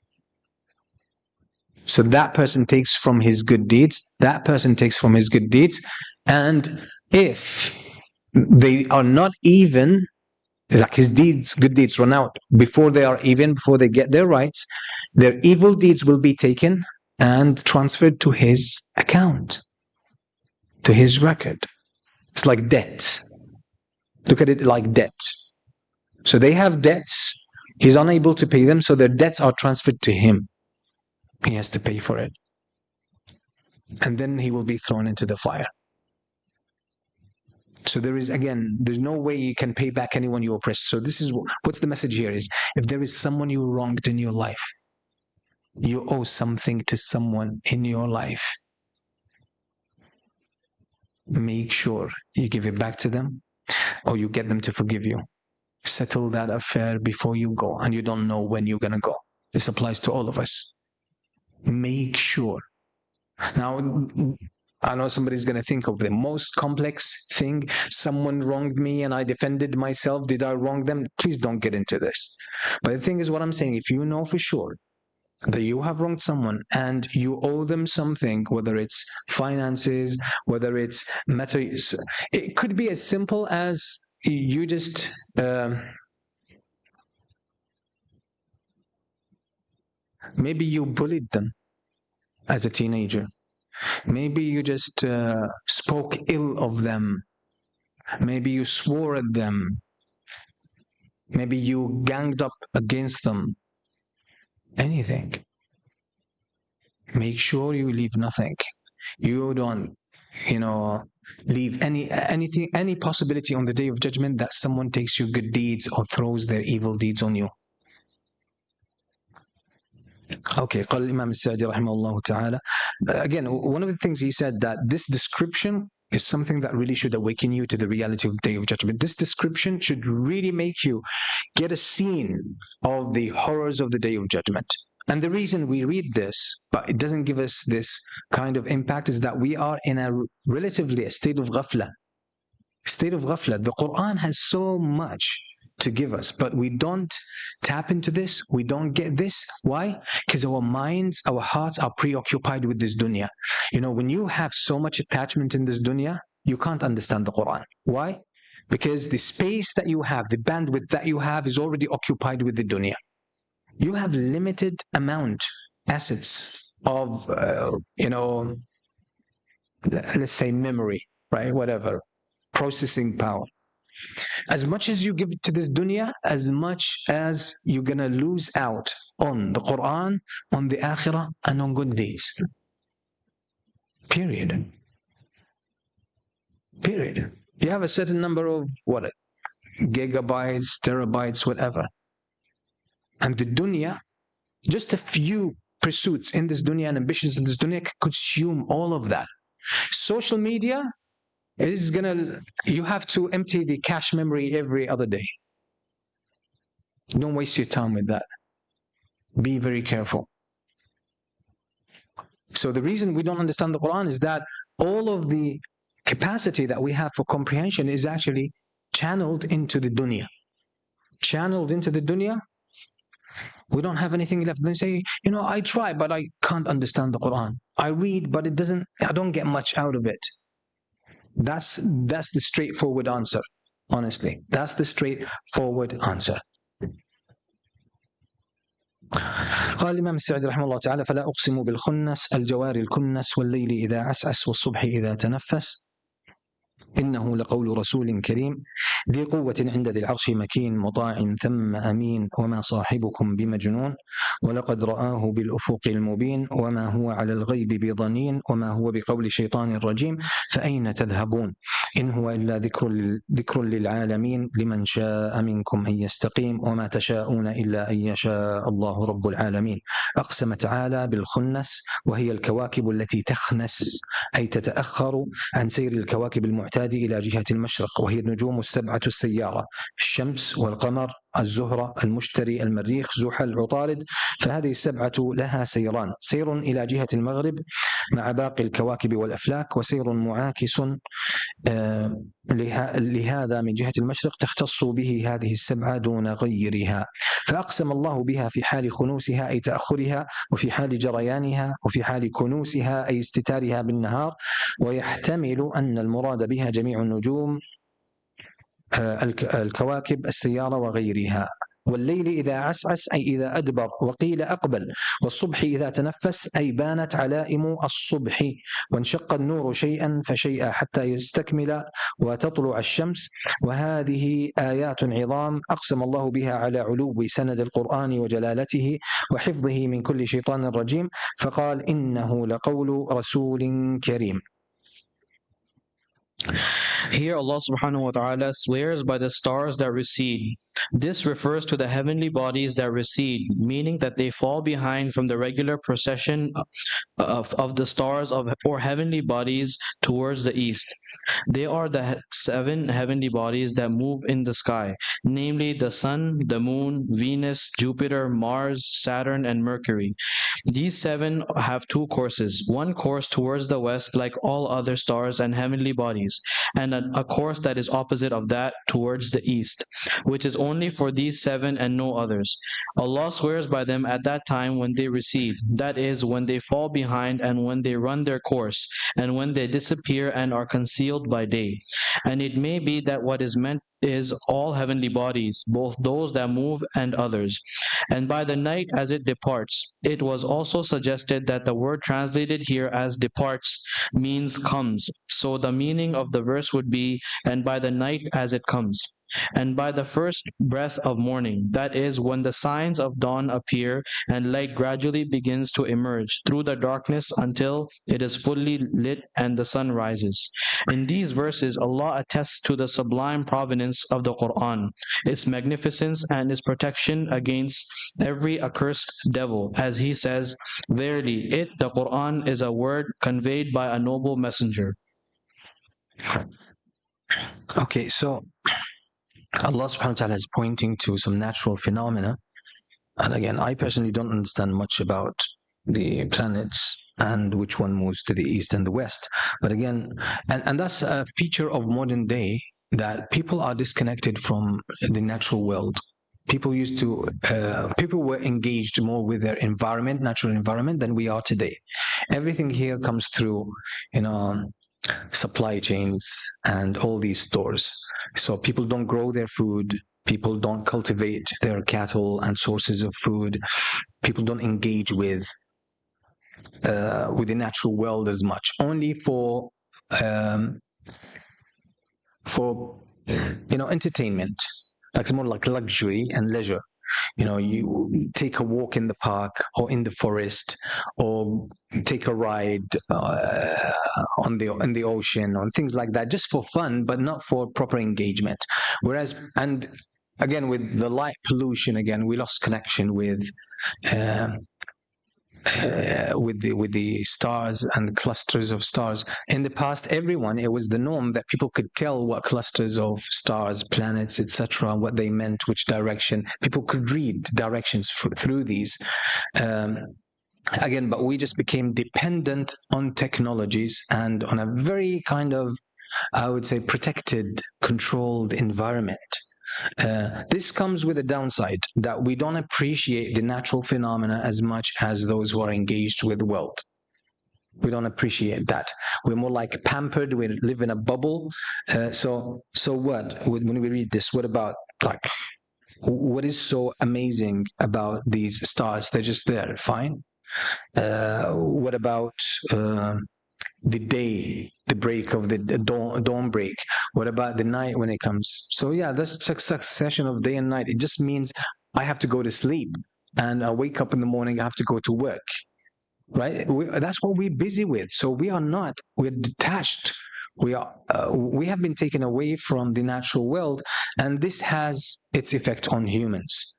So that person takes from his good deeds, that person takes from his good deeds, and if they are not even, like his good deeds run out before they are even, before they get their rights, their evil deeds will be taken and transferred to his account, to his record. It's like debt. Look at it like debt. So they have debts, he's unable to pay them, so their debts are transferred to him. He has to pay for it. And then he will be thrown into the fire. So there's no way you can pay back anyone you oppressed. So this is what's the message here is, if there is someone you wronged in your life, you owe something to someone in your life, make sure you give it back to them or you get them to forgive you. Settle that affair before you go, and you don't know when you're going to go. This applies to all of us. Make sure. Now, I know somebody's going to think of the most complex thing. Someone wronged me and I defended myself. Did I wrong them? Please don't get into this. But the thing is, what I'm saying, if you know for sure that you have wronged someone and you owe them something, whether it's finances, whether it's materials, it could be as simple as you just maybe you bullied them as a teenager. Maybe you just spoke ill of them. Maybe you swore at them. Maybe you ganged up against them. Anything. Make sure you leave nothing. You don't, leave any possibility on the day of judgment that someone takes your good deeds or throws their evil deeds on you. Okay, قال الإمام السعدي رحمه الله تعالى. Again, one of the things he said, that this description is something that really should awaken you to the reality of the Day of Judgment. This description should really make you get a scene of the horrors of the Day of Judgment. And the reason we read this, but it doesn't give us this kind of impact, is that we are in a relatively a state of ghafla. The Quran has so much to give us, but we don't tap into this, we don't get this. Why? Because our minds, our hearts are preoccupied with this dunya. When you have so much attachment in this dunya, you can't understand the Quran. Why? Because the space that you have, the bandwidth that you have, is already occupied with the dunya. You have limited amount assets of let's say memory. right? Whatever. Processing power. As much as you give to this dunya, as much as you're going to lose out on the Quran, on the Akhirah, and on good deeds. Period. Period. You have a certain number of gigabytes, terabytes, whatever. And the dunya, just a few pursuits in this dunya and ambitions in this dunya can consume all of that. Social media is you have to empty the cache memory every other day. Don't waste your time with that. Be very careful. So the reason we don't understand the Quran is that all of the capacity that we have for comprehension is actually channeled into the dunya. Channeled into the dunya. We don't have anything left. Then say, I try, but I can't understand the Quran. I read, but I don't get much out of it. That's the straightforward answer, honestly. That's the straightforward answer. قال الإمام السعدي رحمه الله تعالى: فلا أقسم بالخنس الجوار الكنس والليل إذا عسعس والصبح إذا تنفس إنه لقول رسول كريم ذي قوة عند ذي العرش مكين مطاع ثم أمين وما صاحبكم بمجنون ولقد رآه بالأفق المبين وما هو على الغيب بضنين وما هو بقول شيطان رجيم فأين تذهبون إن هو إلا ذكر للعالمين لمن شاء منكم أن يستقيم وما تشاءون إلا أن يشاء الله رب العالمين. أقسم تعالى بالخنس وهي الكواكب التي تخنس أي تتأخر عن سير الكواكب المعتاد إلى جهة المشرق، وهي النجوم السبعة السيارة: الشمس والقمر، الزهرة، المشتري، المريخ، زحل، عطارد. فهذه السبعة لها سيران: سير إلى جهة المغرب مع باقي الكواكب والأفلاك، وسير معاكس لهذا من جهة المشرق تختص به هذه السبعة دون غيرها. فأقسم الله بها في حال خنوسها أي تأخرها، وفي حال جريانها، وفي حال كنوسها أي استتارها بالنهار. ويحتمل أن المراد بها جميع النجوم الكواكب السيارة وغيرها. والليل إذا عسعس أي إذا أدبر، وقيل أقبل. والصبح إذا تنفس أي بانت علائم الصبح، وانشق النور شيئا فشيئا حتى يستكمل وتطلع الشمس. وهذه آيات عظام أقسم الله بها على علو سند القرآن وجلالته وحفظه من كل شيطان رجيم، فقال إنه لقول رسول كريم. Here Allah subhanahu wa ta'ala swears by the stars that recede. This refers to the heavenly bodies that recede, meaning that they fall behind from the regular procession of the stars or heavenly bodies towards the east. They are the 7 heavenly bodies that move in the sky, namely the Sun, the Moon, Venus, Jupiter, Mars, Saturn, and Mercury. These 7 have 2 courses: one course towards the west like all other stars and heavenly bodies, and a course that is opposite of that towards the east, which is only for these 7 and no others. Allah swears by them at that time when they recede, that is, when they fall behind and when they run their course, and when they disappear and are concealed by day. And it may be that what is meant is all heavenly bodies, both those that move and others. And by the night as it departs. It was also suggested that the word translated here as departs means comes. So the meaning of the verse would be, and by the night as it comes. And by the first breath of morning, that is, when the signs of dawn appear and light gradually begins to emerge through the darkness until it is fully lit and the sun rises. In these verses, Allah attests to the sublime provenance of the Quran, its magnificence and its protection against every accursed devil, as He says, "Verily, the Quran, is a word conveyed by a noble messenger." Okay, so Allah subhanahu wa ta'ala is pointing to some natural phenomena. And again, I personally don't understand much about the planets and which one moves to the east and the west. But again, and that's a feature of modern day, that people are disconnected from the natural world. People were engaged more with their environment, natural environment, than we are today. Everything here comes through, supply chains and all these stores. So people don't grow their food. People don't cultivate their cattle and sources of food. People don't engage with the natural world as much. Only for for, entertainment. Like, it's more like luxury and leisure. You take a walk in the park or in the forest, or take a ride in the ocean, or things like that, just for fun, but not for proper engagement. And again, with the light pollution, again, we lost connection with the stars and clusters of stars. In the past, it was the norm that people could tell what clusters of stars, planets, etc., what they meant, which direction. People could read directions through these. Again, but we just became dependent on technologies and on a very kind of, I would say, protected, controlled environment. This comes with a downside, that we don't appreciate the natural phenomena as much as those who are engaged with the world. We don't appreciate that. We're more like pampered. We live in a bubble. So what? When we read this, what about, like, what is so amazing about these stars? They're just there, fine. What about the day, the break of the dawn break? What about the night when it comes? So yeah, that's a succession of day and night. It just means I have to go to sleep, and I wake up in the morning, I have to go to work, right? That's what we're busy with. So we're detached. We have been taken away from the natural world, and this has its effect on humans.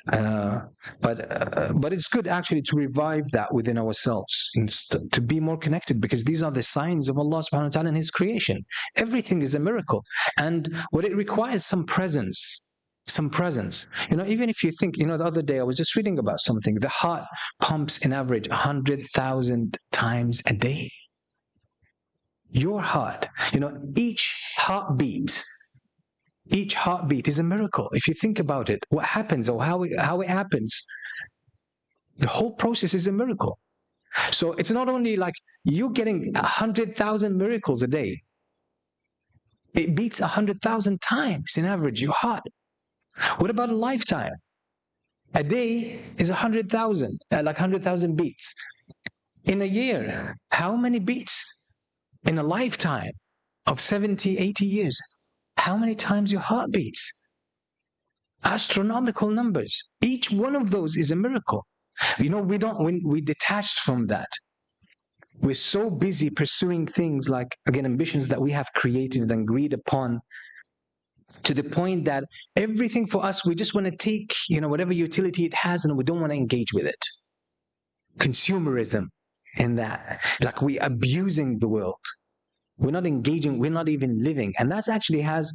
But it's good actually to revive that within ourselves, to be more connected, because these are the signs of Allah subhanahu wa ta'ala and His creation. Everything is a miracle, and what it requires, some presence. Even if you think, the other day I was just reading about something. The heart pumps in average 100,000 times a day. Your heart, each heartbeat is a miracle. If you think about it, what happens, or how it happens, the whole process is a miracle. So it's not only like you getting 100,000 miracles a day. It beats 100,000 times in average, your heart. What about a lifetime? A day is 100,000, like 100,000 beats. In a year, how many beats? In a lifetime of 70, 80 years, how many times your heart beats? Astronomical numbers. Each one of those is a miracle. We detached from that. We're so busy pursuing things like, again, ambitions that we have created and agreed upon, to the point that everything for us, we just want to take, whatever utility it has, and we don't want to engage with it. Consumerism in that. Like, we're abusing the world. We're not engaging, we're not even living. And that actually has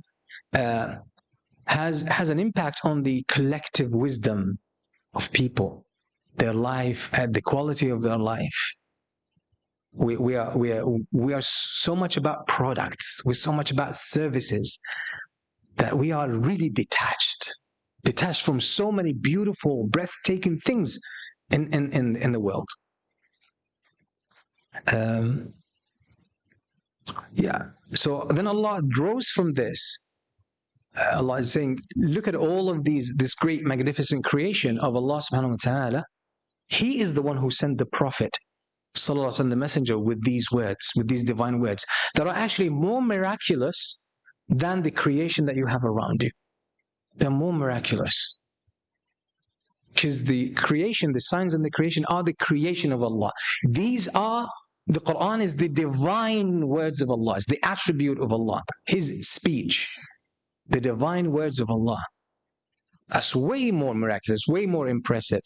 an impact on the collective wisdom of people, their life, the quality of their life. We are so much about products, we're so much about services, that we are really detached from so many beautiful, breathtaking things in the world. So then Allah draws from this. Allah is saying, look at all of this great, magnificent creation of Allah subhanahu wa ta'ala. He is the one who sent the Prophet, sallallahu alaihi wasallam, the messenger, with these words, with these divine words, that are actually more miraculous than the creation that you have around you. They're more miraculous. Because the creation, the signs in the creation are the creation of Allah. The Quran is the divine words of Allah. It's the attribute of Allah. His speech. The divine words of Allah. That's way more miraculous, way more impressive.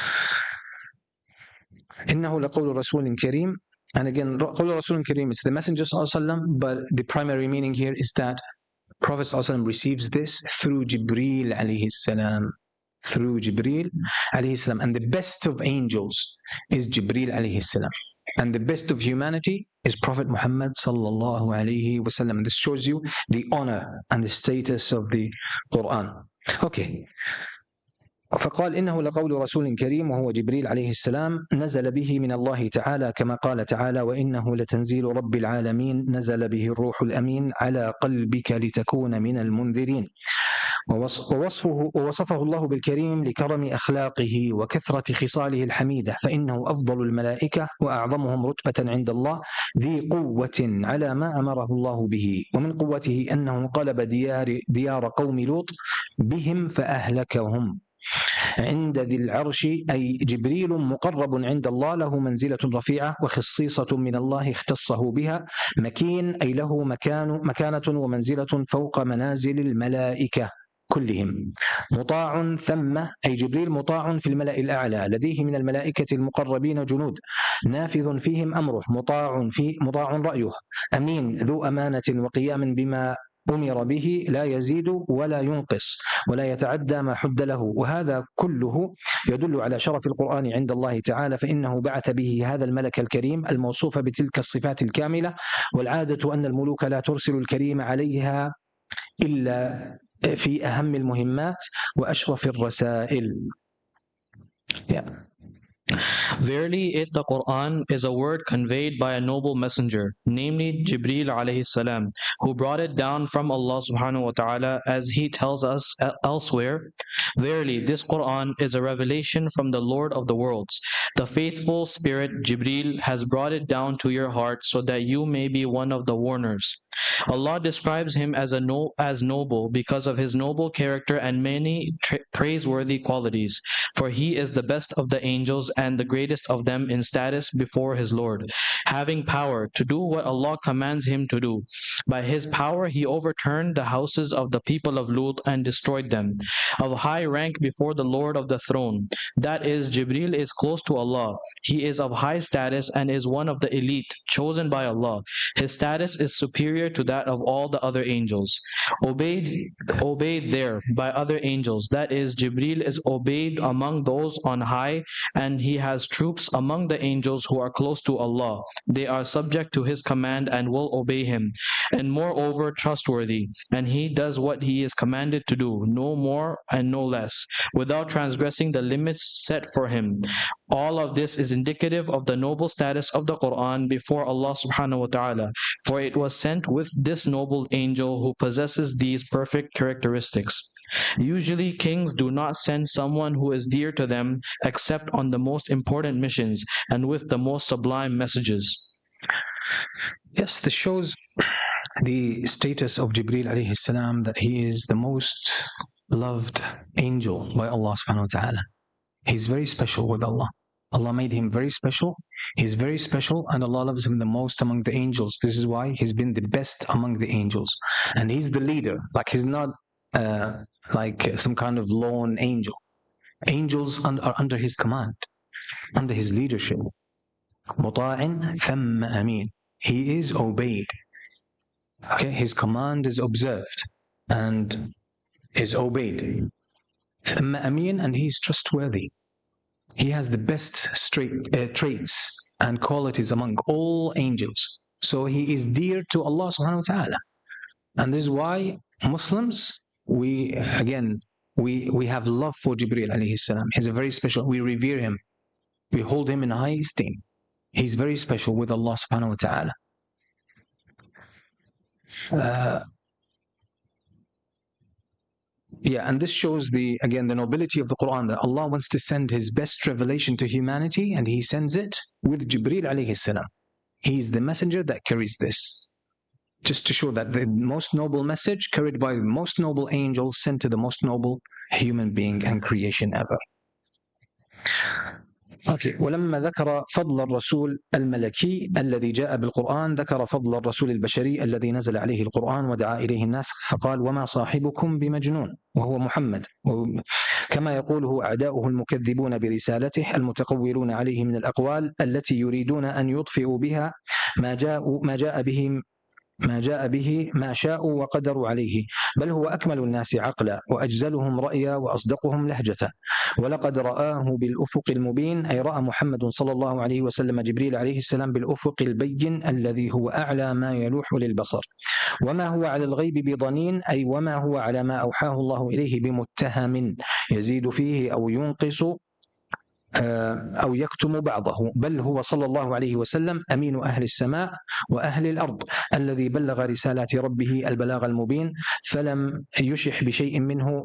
إِنَّهُ لَقَوْلُ رَسُولٍ كَرِيمٍ. And again, قَوْلُ رَسُولٍ كَرِيمٍ, it's the Messenger ﷺ, but the primary meaning here is that Prophet ﷺ receives this through Jibreel alayhi salam. Through Jibreel alayhi salam. And the best of angels is Jibreel alayhi salam. And the best of humanity is Prophet Muhammad sallallahu alayhi wasallam. And this shows you the honor and the status of the Quran. Okay. فقال إنه لقول رسول كريم وهو جبريل عليه السلام نزل به من الله تعالى كما قال تعالى وإنه لتنزيل رب العالمين نزل به الروح الأمين على قلبك لتكون من المنذرين ووصفه الله بالكريم لكرم أخلاقه وكثرة خصاله الحميدة، فإنه أفضل الملائكة وأعظمهم رتبة عند الله، ذي قوة على ما أمره الله به. ومن قوته أنه قلب ديار قوم لوط بهم فأهلكهم. عند ذي العرش أي جبريل مقرب عند الله، له منزلة رفيعة وخصيصة من الله اختصه بها. مكين أي له مكانة ومنزلة فوق منازل الملائكة كلهم. مطاع ثم أي جبريل مطاع في الملأ الأعلى، لديه من الملائكة المقربين جنود، نافذ فيهم أمره، مطاع رأيه، أمين ذو أمانة وقيام بما أمر به، لا يزيد ولا ينقص ولا يتعدى ما حد له. وهذا كله يدل على شرف القرآن عند الله تعالى، فإنه بعث به هذا الملك الكريم الموصوف بتلك الصفات الكاملة. والعادة أن الملوك لا ترسل الكريم عليها إلا في أهم المهمات وأشرف الرسائل. Verily, it, the Quran, is a word conveyed by a noble messenger, namely Jibreel alayhi salam, who brought it down from Allah subhanahu wa ta'ala, as he tells us elsewhere. Verily, this Quran is a revelation from the Lord of the worlds. The faithful spirit Jibreel has brought it down to your heart so that you may be one of the warners. Allah describes him as noble because of his noble character and many praiseworthy qualities, for he is the best of the angels and the greatest of them in status before his Lord, having power to do what Allah commands him to do. By his power he overturned the houses of the people of Lut and destroyed them. Of high rank before the Lord of the throne, that is, Jibreel is close to Allah. He is of high status and is one of the elite, chosen by Allah. His status is superior to that of all the other angels. Obeyed there by other angels, that is, Jibreel is obeyed among those on high, and he has troops among the angels who are close to Allah. They are subject to his command and will obey him, and moreover trustworthy, and he does what he is commanded to do, no more and no less, without transgressing the limits set for him. All of this is indicative of the noble status of the Quran before Allah subhanahu wa ta'ala, for it was sent with this noble angel who possesses these perfect characteristics. Usually kings do not send someone who is dear to them except on the most important missions and with the most sublime messages. Yes, this shows the status of Jibreel alayhi salam, that he is the most loved angel by Allah subhanahu wa ta'ala. He's very special with Allah. Allah made him very special. He's very special and Allah loves him the most among the angels. This is why he's been the best among the angels. And he's the leader. Like, he's not like some kind of lone angel. Angels are under his command, under his leadership. مطاع ثم أمين. He is obeyed. Okay, his command is observed and is obeyed. ثم أمين, and he is trustworthy. He has the best traits and qualities among all angels. So he is dear to Allah subhanahu wa ta'ala. And this is why Muslims, we have love for Jibreel alayhi salam. He's a very special, we revere him. We hold him in high esteem. He's very special with Allah subhanahu wa ta'ala. And this shows the nobility of the Quran, that Allah wants to send his best revelation to humanity, and he sends it with Jibreel alayhi salam. He is the messenger that carries this. Just to show that the most noble message carried by the most noble angel sent to the most noble human being and creation ever. ولما ذكر فضل الرسول الملكي الذي جاء بالقرآن ذكر فضل الرسول البشري الذي نزل عليه القرآن ودعا إليه الناس، فقال وما صاحبكم بمجنون، وهو محمد، كما يقوله أعداؤه المكذبون برسالته المتقولون عليه من الأقوال التي يريدون أن يطفئوا بها ما جاء به ما شاءوا وقدروا عليه، بل هو أكمل الناس عقلا وأجزلهم رأيا وأصدقهم لهجة. ولقد رآه بالأفق المبين، أي رأى محمد صلى الله عليه وسلم جبريل عليه السلام بالأفق البين الذي هو أعلى ما يلوح للبصر. وما هو على الغيب بضنين، أي وما هو على ما أوحاه الله إليه بمتهم يزيد فيه أو ينقص أو يكتم بعضه، بل هو صلى الله عليه وسلم أمين أهل السماء وأهل الأرض الذي بلغ رسالات ربه البلاغ المبين، فلم يشح بشيء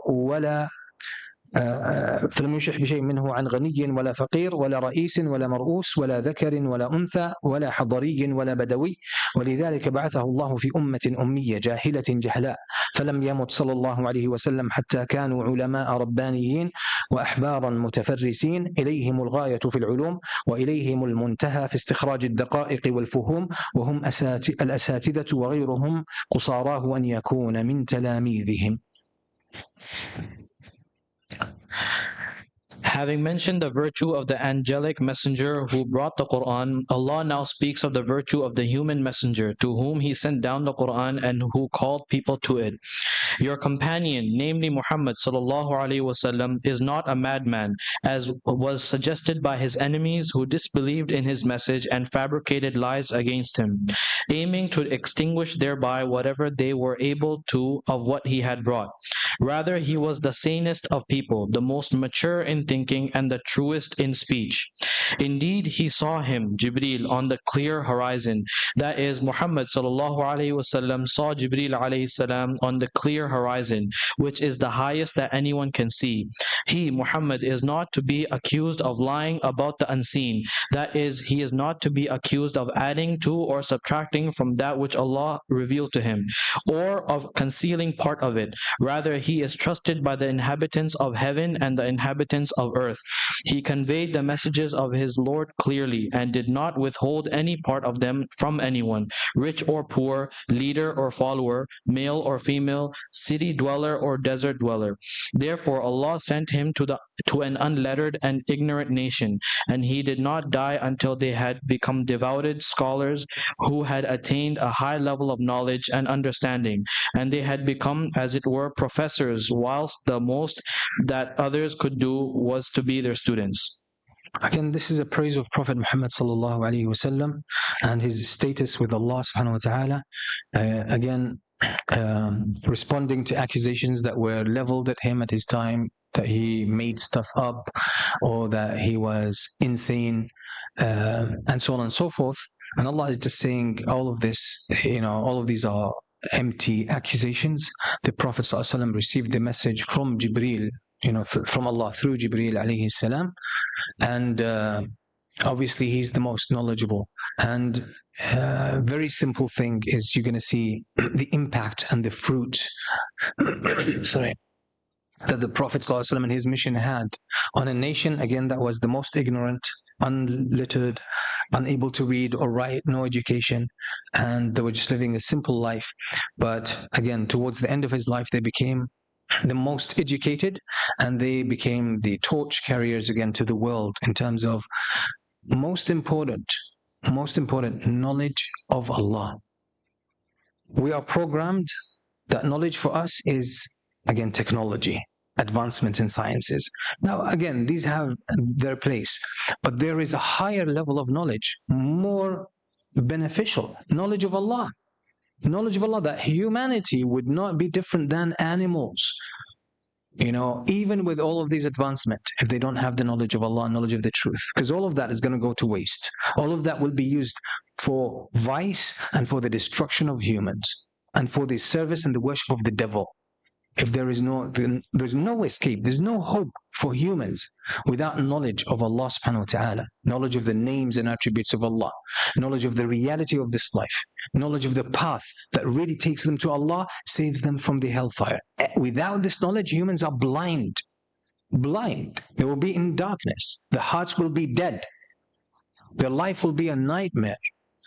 منه عن غني ولا فقير ولا رئيس ولا مرؤوس ولا ذكر ولا أنثى ولا حضري ولا بدوي، ولذلك بعثه الله في أمة أمية جاهلة جهلاء، فلم يمت صلى الله عليه وسلم حتى كانوا علماء ربانيين وأحبارا متفرسين، إليهم الغاية في العلوم وإليهم المنتهى في استخراج الدقائق والفهوم، وهم الأساتذة وغيرهم قصاراه أن يكون من تلاميذهم. Having mentioned the virtue of the angelic messenger who brought the Quran, Allah now speaks of the virtue of the human messenger to whom He sent down the Quran and who called people to it. Your companion, namely Muhammad sallallahu alaihi wasallam, is not a madman, as was suggested by his enemies who disbelieved in his message and fabricated lies against him, aiming to extinguish thereby whatever they were able to of what he had brought. Rather, he was the sanest of people, the most mature in thinking and the truest in speech. Indeed, he saw him, Jibreel, on the clear horizon. That is, Muhammad sallallahu alaihi wasallam saw Jibreel alayhi salam on the clear horizon, which is the highest that anyone can see. He, Muhammad, is not to be accused of lying about the unseen. That is, he is not to be accused of adding to or subtracting from that which Allah revealed to him, or of concealing part of it. Rather, he is trusted by the inhabitants of heaven and the inhabitants of earth. He conveyed the messages of his Lord clearly and did not withhold any part of them from anyone, rich or poor, leader or follower, male or female, city dweller or desert dweller. Therefore Allah sent him to an unlettered and ignorant nation, and he did not die until they had become devoted scholars who had attained a high level of knowledge and understanding, and they had become, as it were, professors, whilst the most that others could do was to be their students. Again, this is a praise of Prophet Muhammad sallallahu alaihi wasallam and his status with Allah subhanahu wa ta'ala. Again, responding to accusations that were leveled at him at his time, that he made stuff up or that he was insane, and so on and so forth. And Allah is just saying all of this, all of these are empty accusations. The Prophet sallallahu alaihi wasallam received the message from Jibreel, from Allah through Jibreel alayhi salam, and obviously he's the most knowledgeable. And very simple thing is you're going to see the impact and the fruit that the Prophet ﷺ and his mission had on a nation, again, that was the most ignorant, unlettered, unable to read or write, no education, and they were just living a simple life. But again, towards the end of his life, they became the most educated, and they became the torch carriers again to the world in terms of most important knowledge of Allah. We are programmed that knowledge for us is, again, technology, advancement in sciences. Now, again, these have their place, but there is a higher level of knowledge, more beneficial, knowledge of Allah. Knowledge of Allah, that humanity would not be different than animals. Even with all of these advancement, if they don't have the knowledge of Allah, knowledge of the truth, because all of that is going to go to waste. All of that will be used for vice and for the destruction of humans and for the service and the worship of the devil. If there's no escape, there's no hope for humans without knowledge of Allah subhanahu wa ta'ala, knowledge of the names and attributes of Allah, knowledge of the reality of this life, knowledge of the path that really takes them to Allah, saves them from the hellfire. Without this knowledge, humans are blind. They will be in darkness. Their hearts will be dead. Their life will be a nightmare.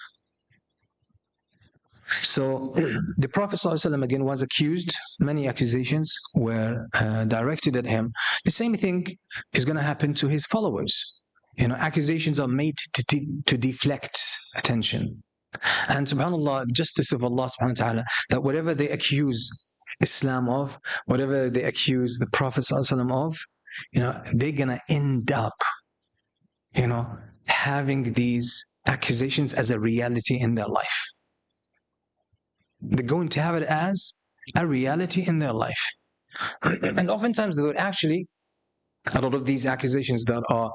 So the Prophet ﷺ again was accused. Many accusations were directed at him. The same thing is going to happen to his followers. Accusations are made to deflect attention. And subhanAllah, justice of Allah subhanahu wa ta'ala, that whatever they accuse Islam of, whatever they accuse the Prophet ﷺ of, they're going to end up, having these accusations as a reality in their life. They're going to have it as a reality in their life. And oftentimes they would actually A lot of these accusations that are,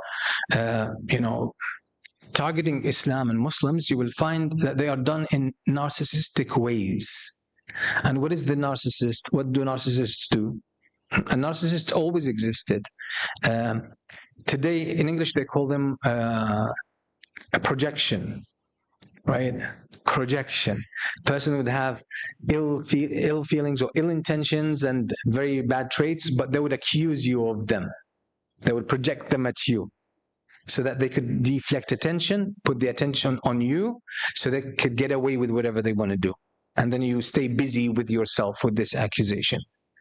targeting Islam and Muslims, you will find that they are done in narcissistic ways. And what is the narcissist? What do narcissists do? A narcissist always existed. Today, in English, they call them a projection, right? Projection. Person would have ill feelings or ill intentions and very bad traits, but they would accuse you of them. They would project them at you so that they could deflect attention, put the attention on you, so they could get away with whatever they want to do. And then you stay busy with yourself with this accusation.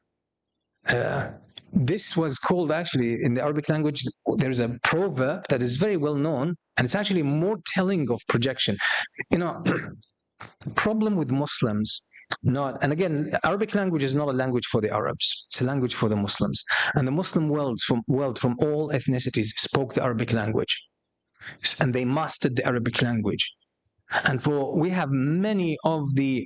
This was called, actually, in the Arabic language, there's a proverb that is very well known, and it's actually more telling of projection. Problem with Muslims, and again, Arabic language is not a language for the Arabs, it's a language for the Muslims. And the Muslim world from all ethnicities spoke the Arabic language, and they mastered the Arabic language. And we have many of the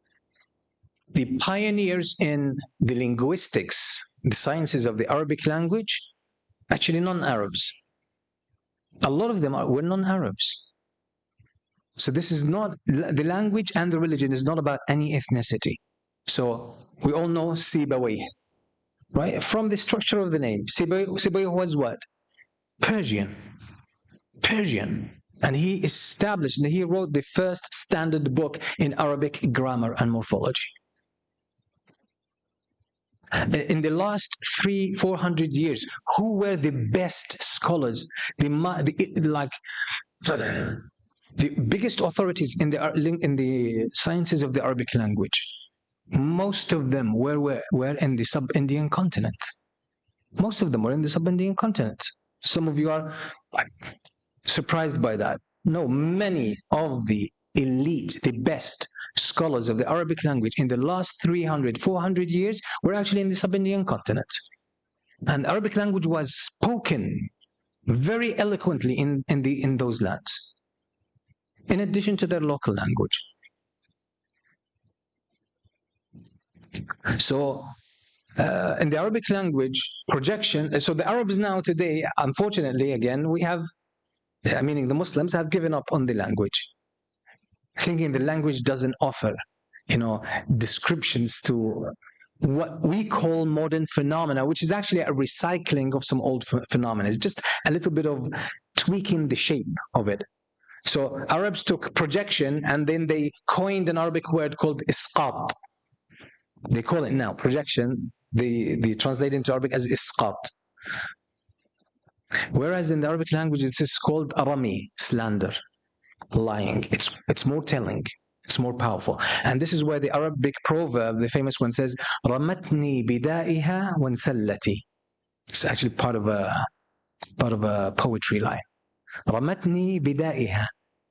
pioneers in the linguistics, the sciences of the Arabic language, actually non-Arabs. A lot of them were non-Arabs. So this is not, the language and the religion is not about any ethnicity. So we all know Sibawayh, right? From the structure of the name, Sibawayh was what? Persian. And he established, and he wrote the first standard book in Arabic grammar and morphology. In the last 300-400 years, who were the best scholars, the biggest authorities in the sciences of the Arabic language? Most of them were in the sub-Indian continent. Most of them were in the sub-Indian continent. Some of you are surprised by that. No, many of the elite, the best scholars of the Arabic language in the last 300-400 years were actually in the sub-Indian continent. And Arabic language was spoken very eloquently in those lands, in addition to their local language. So in the Arabic language, projection, so the Arabs now today, unfortunately, again, meaning the Muslims have given up on the language, thinking the language doesn't offer, descriptions to what we call modern phenomena, which is actually a recycling of some old phenomena. It's just a little bit of tweaking the shape of it. So Arabs took projection and then they coined an Arabic word called isqat. They call it now projection. They translate into Arabic as isqat. Whereas in the Arabic language, this is called arami, slander, lying. It's more telling. It's more powerful. And this is where the Arabic proverb, the famous one, says, Ramatni bida'iha wansallati. It's actually part of a poetry line. Ramatni bida'iha.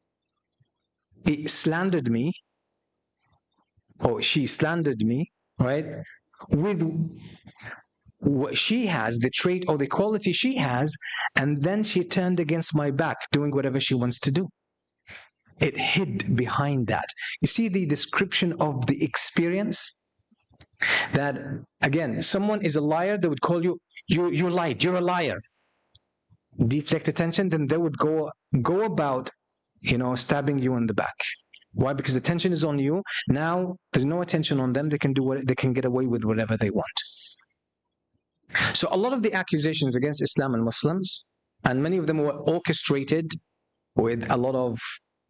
It slandered me, or she slandered me, right? With what she has, the trait or the quality she has, and then she turned against my back, doing whatever she wants to do. It hid behind that. You see the description of the experience? That, again, someone is a liar, they would call you lied, you're a liar. Deflect attention, then they would go about, stabbing you in the back. Why? Because attention is on you. Now there's no attention on them. They can get away with whatever they want. So a lot of the accusations against Islam and Muslims, and many of them were orchestrated with a lot of,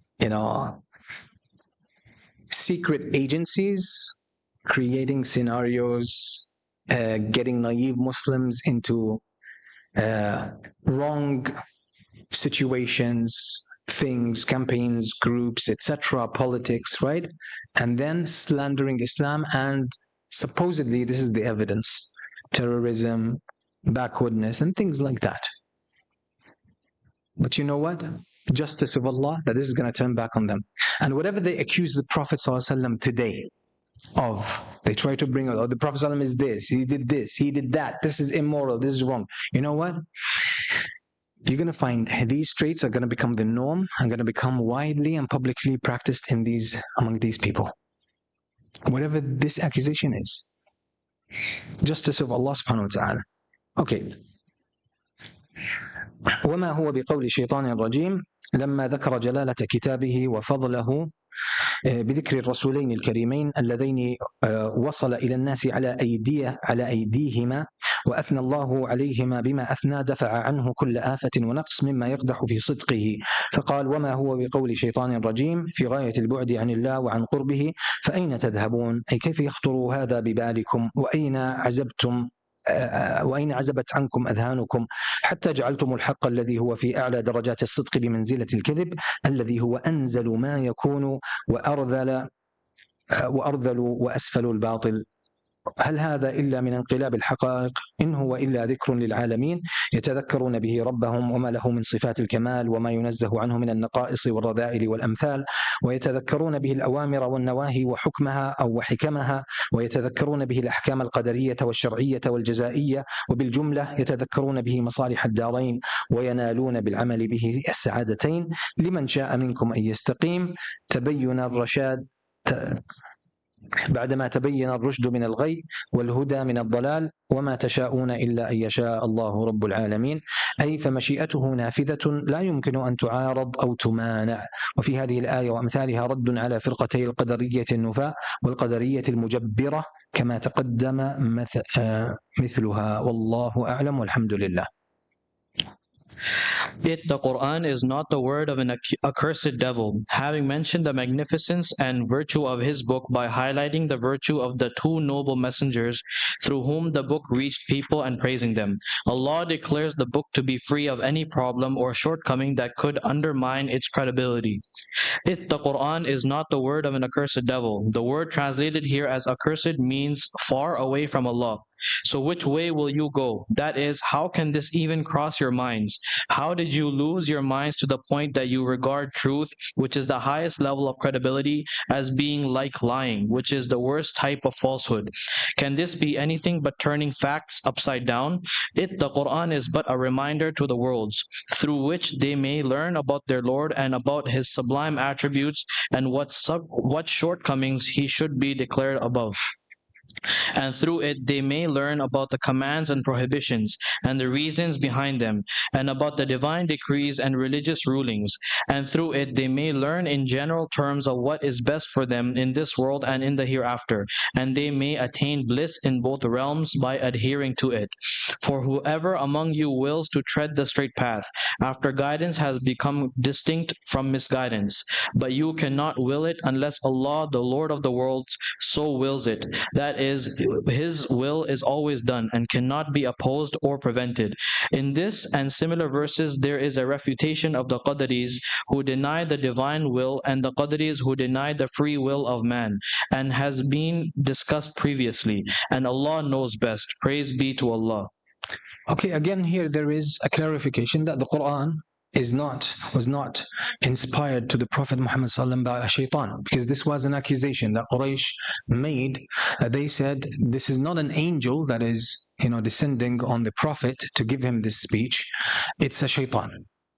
secret agencies, creating scenarios, getting naive Muslims into wrong situations, things, campaigns, groups, etc., politics, right? And then slandering Islam, and supposedly this is the evidence: terrorism, backwardness, and things like that. But you know what? Justice of Allah, that this is going to turn back on them. And whatever they accuse the Prophet ﷺ today of, they try to bring out, the Prophet ﷺ is this, he did this, he did that, this is immoral, this is wrong. You know what? You're going to find these traits are going to become the norm and going to become widely and publicly practiced among these people. Whatever this accusation is. Justice of Allah subhanahu wa ta'ala. Okay. وما هو بقول شيطان رجيم لما ذكر جلالة كتابه وفضله بذكر الرسولين الكريمين اللذين وصل إلى الناس على أيديهما وأثنى الله عليهما بما أثنى دفع عنه كل آفة ونقص مما يقدح في صدقه، فقال وما هو بقول شيطان رجيم في غاية البعد عن الله وعن قربه، فأين تذهبون؟ أي كيف يخطر هذا ببالكم؟ وأين عزبت عنكم أذهانكم حتى جعلتم الحق الذي هو في أعلى درجات الصدق بمنزلة الكذب الذي هو أنزل ما يكون وأرذل وأسفل الباطل. هل هذا إلا من انقلاب الحقائق؟ إن هو إلا ذكر للعالمين يتذكرون به ربهم وما له من صفات الكمال وما ينزه عنه من النقائص والرذائل والأمثال، ويتذكرون به الأوامر والنواهي وحكمها أو وحكمها، ويتذكرون به الأحكام القدرية والشرعية والجزائية، وبالجملة يتذكرون به مصالح الدارين وينالون بالعمل به السعادتين. لمن شاء منكم أن يستقيم تبين الرشاد بعدما تبين الرشد من الغي والهدى من الضلال، وما تشاءون إلا أن يشاء الله رب العالمين، أي فمشيئته نافذة لا يمكن أن تعارض أو تمانع. وفي هذه الآية وأمثالها رد على فرقتي القدرية النفاة والقدرية المجبرة كما تقدم مثلها، والله أعلم والحمد لله. The Quran, is not the word of an accursed devil, having mentioned the magnificence and virtue of his book by highlighting the virtue of the two noble messengers through whom the book reached people and praising them. Allah declares the book to be free of any problem or shortcoming that could undermine its credibility. The Quran, is not the word of an accursed devil. The word translated here as accursed means far away from Allah. So which way will you go? That is, how can this even cross your minds? How did you lose your minds to the point that you regard truth, which is the highest level of credibility, as being like lying, which is the worst type of falsehood? Can this be anything but turning facts upside down? The Quran, is but a reminder to the worlds, through which they may learn about their Lord and about His sublime attributes and what shortcomings He should be declared above. And through it they may learn about the commands and prohibitions and the reasons behind them, and about the divine decrees and religious rulings. And through it they may learn in general terms of what is best for them in this world and in the hereafter, and they may attain bliss in both realms by adhering to it. For whoever among you wills to tread the straight path, after guidance has become distinct from misguidance, but you cannot will it unless Allah, the Lord of the worlds, so wills it. That is, His will is always done and cannot be opposed or prevented. In this and similar verses there is a refutation of the Qadaris who deny the divine will and the Qadaris who deny the free will of man, and has been discussed previously, and Allah knows best. Praise be to Allah. Okay, again here there is a clarification that the Quran was not inspired to the Prophet Muhammad sallallahu by a shaitan, because this was an accusation that Quraysh made. They said this is not an angel that is descending on the Prophet to give him this speech. It's a shaitan.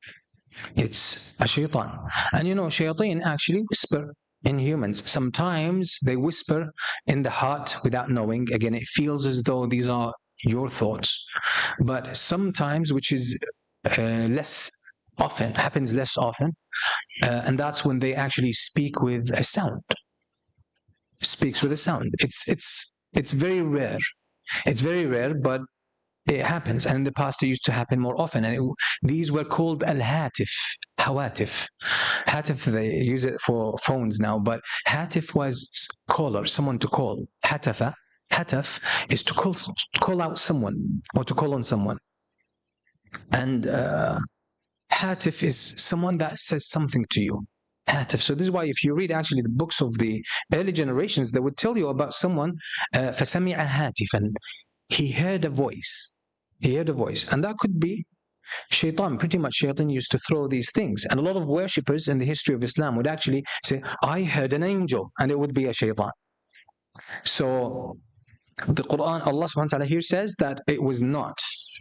It's a shaitan. And shayateen actually whisper in humans. Sometimes they whisper in the heart without knowing. Again, it feels as though these are your thoughts. But sometimes, which is happens less often, and that's when they actually speak with a sound. Speaks with a sound. It's very rare. It's very rare, but it happens. And in the past, it used to happen more often. And these were called al-hatif, hawatif. Hatif, they use it for phones now, but hatif was caller, someone to call. Hatafa, hataf is to call out someone or to call on someone. And hatif is someone that says something to you. Hatif. So this is why if you read actually the books of the early generations, they would tell you about someone, فَسَمِعَ هَاتِفًا, he heard a voice. He heard a voice. And that could be shaitan. Pretty much shaitan used to throw these things. And a lot of worshippers in the history of Islam would actually say, I heard an angel, and it would be a shaitan. So the Quran, Allah subhanahu wa ta'ala here says that it was not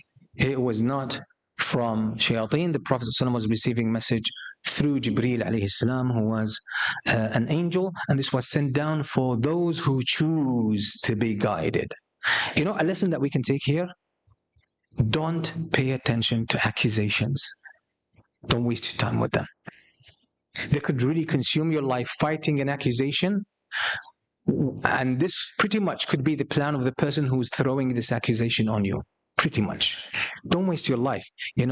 from shayateen. The Prophet was receiving message through Jibreel alayhi salam, who was an angel, and this was sent down for those who choose to be guided. A lesson that we can take here Don't pay attention to accusations. Don't waste your time with them. They could really consume your life fighting an accusation. And this pretty much could be the plan of the person who's throwing this accusation on you. Pretty much. Don't waste your life.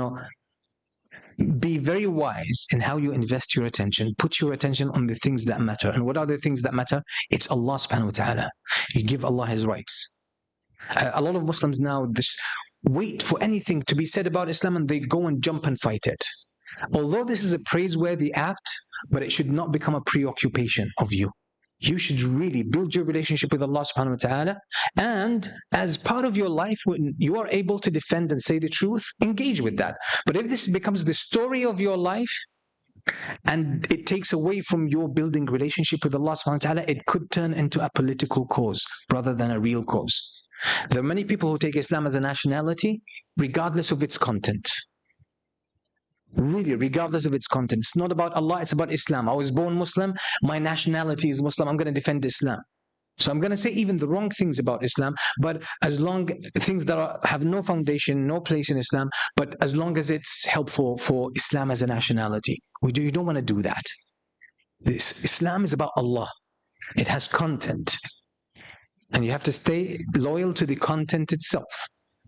Be very wise in how you invest your attention. Put your attention on the things that matter. And what are the things that matter? It's Allah subhanahu wa ta'ala. You give Allah His rights. A lot of Muslims now wait for anything to be said about Islam and they go and jump and fight it. Although this is a praiseworthy act, but it should not become a preoccupation of you. You should really build your relationship with Allah subhanahu wa ta'ala, and as part of your life, when you are able to defend and say the truth, engage with that. But if this becomes the story of your life and it takes away from your building relationship with Allah subhanahu wa ta'ala, it could turn into a political cause rather than a real cause. There are many people who take Islam as a nationality regardless of its content. Really, regardless of its content. It's not about Allah, it's about Islam. I was born Muslim, my nationality is Muslim, I'm going to defend Islam. So I'm going to say even the wrong things about Islam, but as long things that have no foundation, no place in Islam, but as long as it's helpful for Islam as a nationality. You don't want to do that. Islam is about Allah. It has content. And you have to stay loyal to the content itself.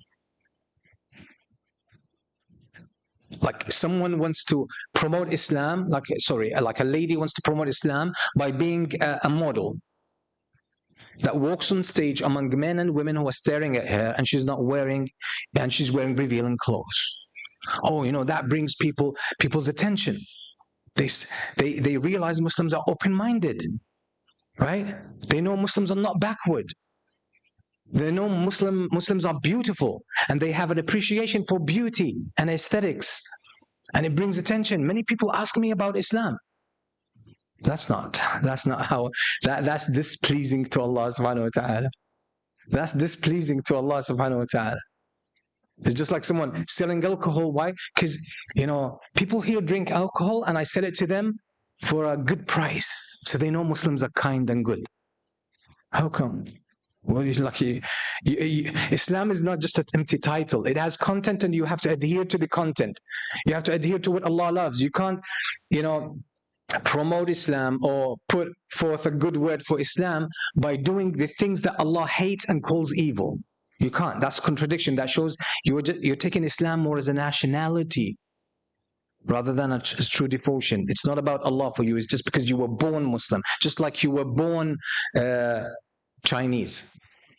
Like someone wants to promote Islam, like a lady wants to promote Islam by being a model that walks on stage among men and women who are staring at her, and she's wearing revealing clothes. Oh, that brings people's attention. They realize Muslims are open-minded, right? They know Muslims are not backward. They know Muslims are beautiful, and they have an appreciation for beauty and aesthetics, and it brings attention. Many people ask me about Islam. That's not how. That's displeasing to Allah subhanahu wa ta'ala. That's displeasing to Allah subhanahu wa ta'ala. It's just like someone selling alcohol. Why? Because people here drink alcohol, and I sell it to them for a good price, so they know Muslims are kind and good. How come? Well, Islam is not just an empty title. It has content, and you have to adhere to the content. You have to adhere to what Allah loves. You can't, promote Islam or put forth a good word for Islam by doing the things that Allah hates and calls evil. You can't. That's contradiction. That shows you're taking Islam more as a nationality rather than a true devotion. It's not about Allah for you. It's just because you were born Muslim, just like you were born Chinese,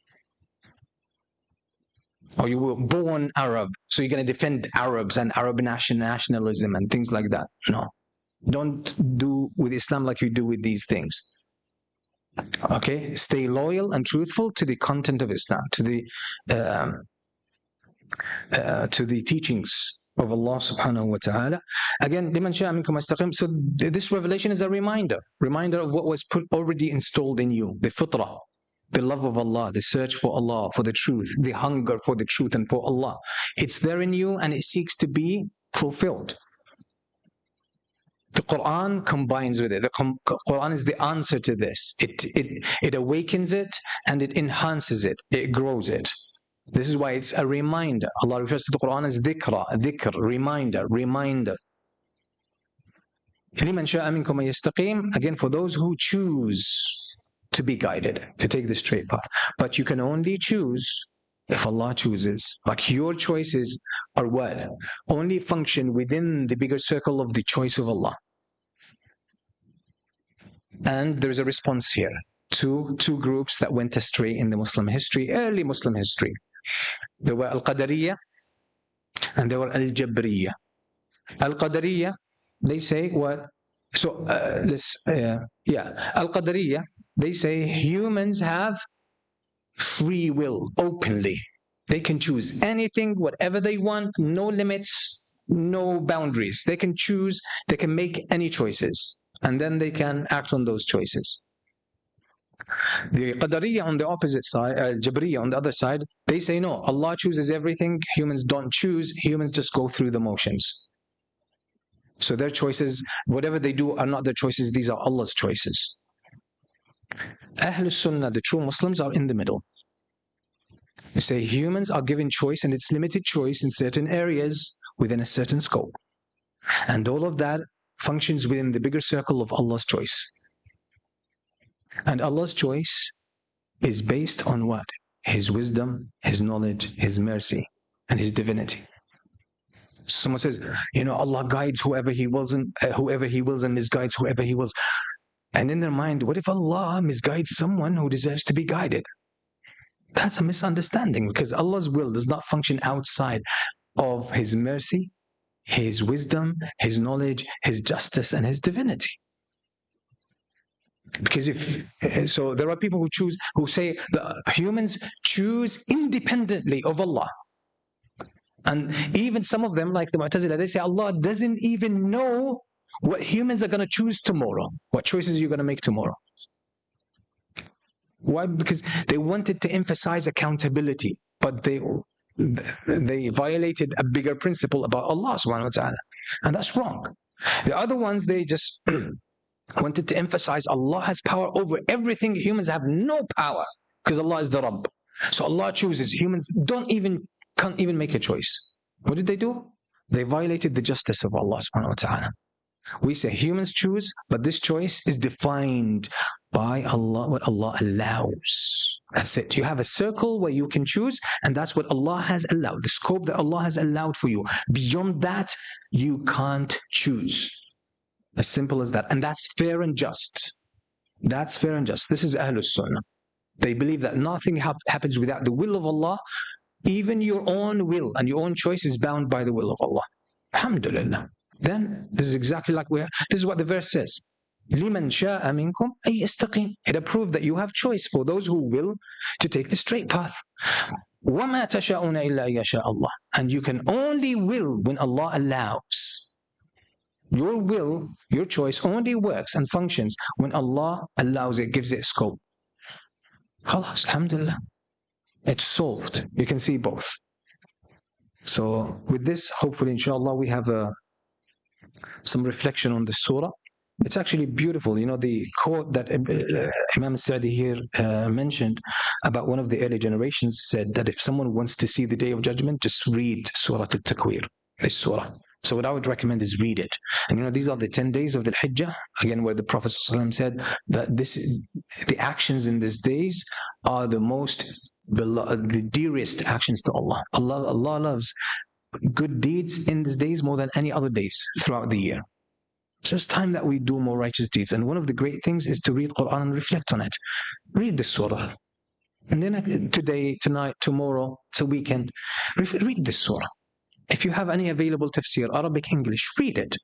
or you were born Arab, so you're going to defend Arabs and Arab nationalism and things like that. No, don't do with Islam like you do with these things. Okay, stay loyal and truthful to the content of Islam, to the teachings of Allah subhanahu wa ta'ala. Again, liman sha'a minkum yastaqim. So this revelation is a reminder of what was already installed in you, the fitrah. The love of Allah, the search for Allah, for the truth, the hunger for the truth and for Allah. It's there in you, and it seeks to be fulfilled. The Quran combines with it. The Quran is the answer to this. It awakens it, and it enhances it. It grows it. This is why it's a reminder. Allah refers to the Quran as dhikr, reminder. لِمَنْ شَاءَ مِنْكُمْ يَسْتَقِيمٌ. Again, for those who choose to be guided, to take the straight path. But you can only choose if Allah chooses. Like your choices are what? Only function within the bigger circle of the choice of Allah. And there is a response here to two groups that went astray in the Muslim history, early Muslim history. There were Al-Qadariyya and there were Al-Jabriyya. Al-Qadariyya, they say what? So, Al-Qadariyya, they say humans have free will openly. They can choose anything, whatever they want, no limits, no boundaries. They can choose, they can make any choices, and then they can act on those choices. The Qadariyya on the opposite side, Jabriyya on the other side, they say no, Allah chooses everything, humans don't choose, humans just go through the motions. So their choices, whatever they do are not their choices, these are Allah's choices. Ahlul Sunnah, the true Muslims, are in the middle. say humans are given choice, and it's limited choice in certain areas within a certain scope. And all of that functions within the bigger circle of Allah's choice. And Allah's choice is based on what? His wisdom, His knowledge, His mercy, and His divinity. Someone says, Allah guides whoever He wills and misguides whoever He wills. And in their mind, what if Allah misguides someone who deserves to be guided? That's a misunderstanding, because Allah's will does not function outside of His mercy, His wisdom, His knowledge, His justice, and His divinity. Because so there are people who say that humans choose independently of Allah. And even some of them, like the Mu'tazila, they say Allah doesn't even know what humans are going to choose tomorrow. What choices you're going to make tomorrow. Why? Because they wanted to emphasize accountability, but they violated a bigger principle about Allah subhanahu wa ta'ala. And that's wrong. The other ones, they just wanted to emphasize Allah has power over everything. Humans have no power because Allah is the Rabb. So Allah chooses. Humans can't even make a choice. What did they do? They violated the justice of Allah subhanahu wa ta'ala. We say humans choose, but this choice is defined by Allah, what Allah allows. That's it. You have a circle where you can choose, and that's what Allah has allowed, the scope that Allah has allowed for you. Beyond that, you can't choose. As simple as that. And that's fair and just. That's fair and just. This is Ahlus Sunnah. They believe that nothing happens without the will of Allah. Even your own will and your own choice is bound by the will of Allah. Alhamdulillah. Then this is exactly like this is what the verse says. لِمَنْ شَاءَ مِنْكُمْ أَيْ يَسْتَقِيمُ. It approved that you have choice for those who will to take the straight path. وَمَا تَشَاءُونَ إِلَّا أَن يَشَاءَ اللَّهُ. And you can only will when Allah allows. Your will, your choice only works and functions when Allah allows it, gives it scope. Khalas, alhamdulillah. It's solved. You can see both. So with this, hopefully, inshallah, we have some reflection on the surah. It's actually beautiful. The quote that Imam Sa'di here mentioned about one of the early generations said that if someone wants to see the Day of Judgment, just read Surah Al-Takwir, this surah. So what I would recommend is read it. And these are the 10 days of the Hijjah, again, where the Prophet ﷺ said that the actions in these days are the dearest actions to Allah. Allah loves good deeds in these days more than any other days throughout the year. So it's time that we do more righteous deeds. And one of the great things is to read Quran and reflect on it. Read the surah. And then today, tonight, tomorrow, it's a weekend. Read this surah. If you have any available tafsir, Arabic, English, read it.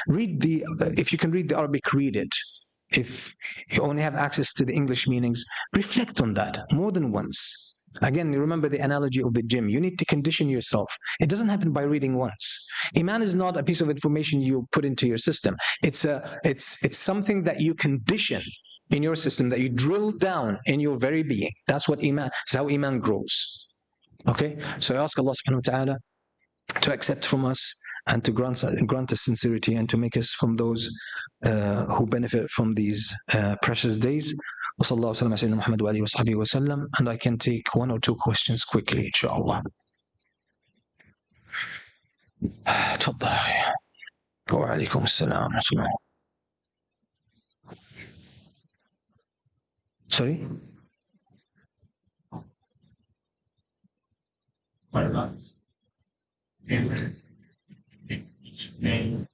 If you can read the Arabic, read it. If you only have access to the English meanings, reflect on that more than once. Again, you remember the analogy of the gym. You need to condition yourself. It doesn't happen by reading once. Iman is not a piece of information you put into your system. It's something that you condition in your system, that you drill down in your very being. That's what Iman. That's how Iman grows. Okay? So I ask Allah subhanahu wa ta'ala to accept from us and to grant us sincerity and to make us from those who benefit from these precious days. وصلى الله وسلم على سيدنا محمد وآله وصحبه وسلم. And I can take one or two questions quickly, inshallah. تفضل أخي. وعليكم السلام ورحمة الله. Sorry? What about name?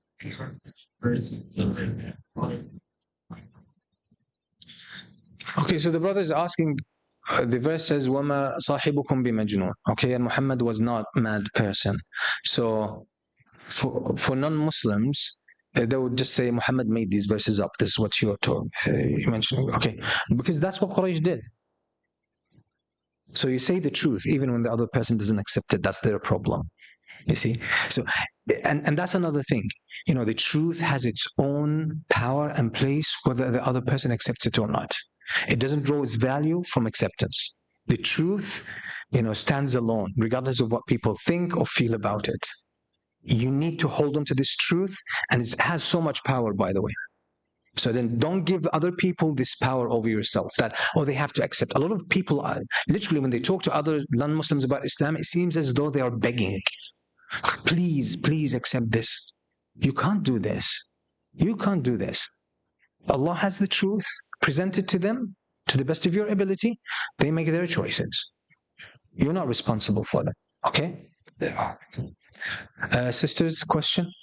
Okay, so the brother is asking, the verse says, وَمَا صَاحِبُكُمْ بِمَجْنُونَ. Okay, and Muhammad was not a mad person. So, for non-Muslims, they would just say, Muhammad made these verses up. This is what you mentioned. Okay, because that's what Quraysh did. So you say the truth, even when the other person doesn't accept it. That's their problem. You see? So, and that's another thing. The truth has its own power and place, whether the other person accepts it or not. It doesn't draw its value from acceptance. The truth, stands alone, regardless of what people think or feel about it. You need to hold on to this truth, and it has so much power, by the way. So then don't give other people this power over yourself that, oh, they have to accept. A lot of people are literally, when they talk to other non-Muslims about Islam, it seems as though they are begging. Please, please accept this. You can't do this. You can't do this. Allah has the truth. Present it to them to the best of your ability. They make their choices. You're not responsible for them. Okay? Sisters, question?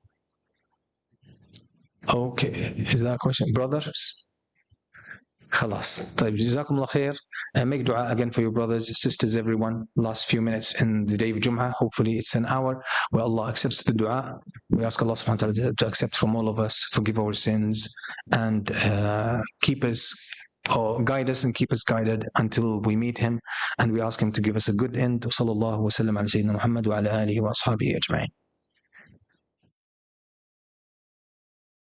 Okay, is that a question? Brothers? خلاص. طيب, جزاكم الله خير. Make dua again for your brothers, sisters, everyone. Last few minutes in the day of Jum'ah. Hopefully it's an hour where Allah accepts the dua. We ask Allah subhanahu wa ta'ala to accept from all of us, forgive our sins, and keep us, or guide us and keep us guided until we meet Him. And we ask Him to give us a good end. Sallallahu wa sallam ala Sayyidina Muhammad wa ala alihi wa ashabihi ajma'in.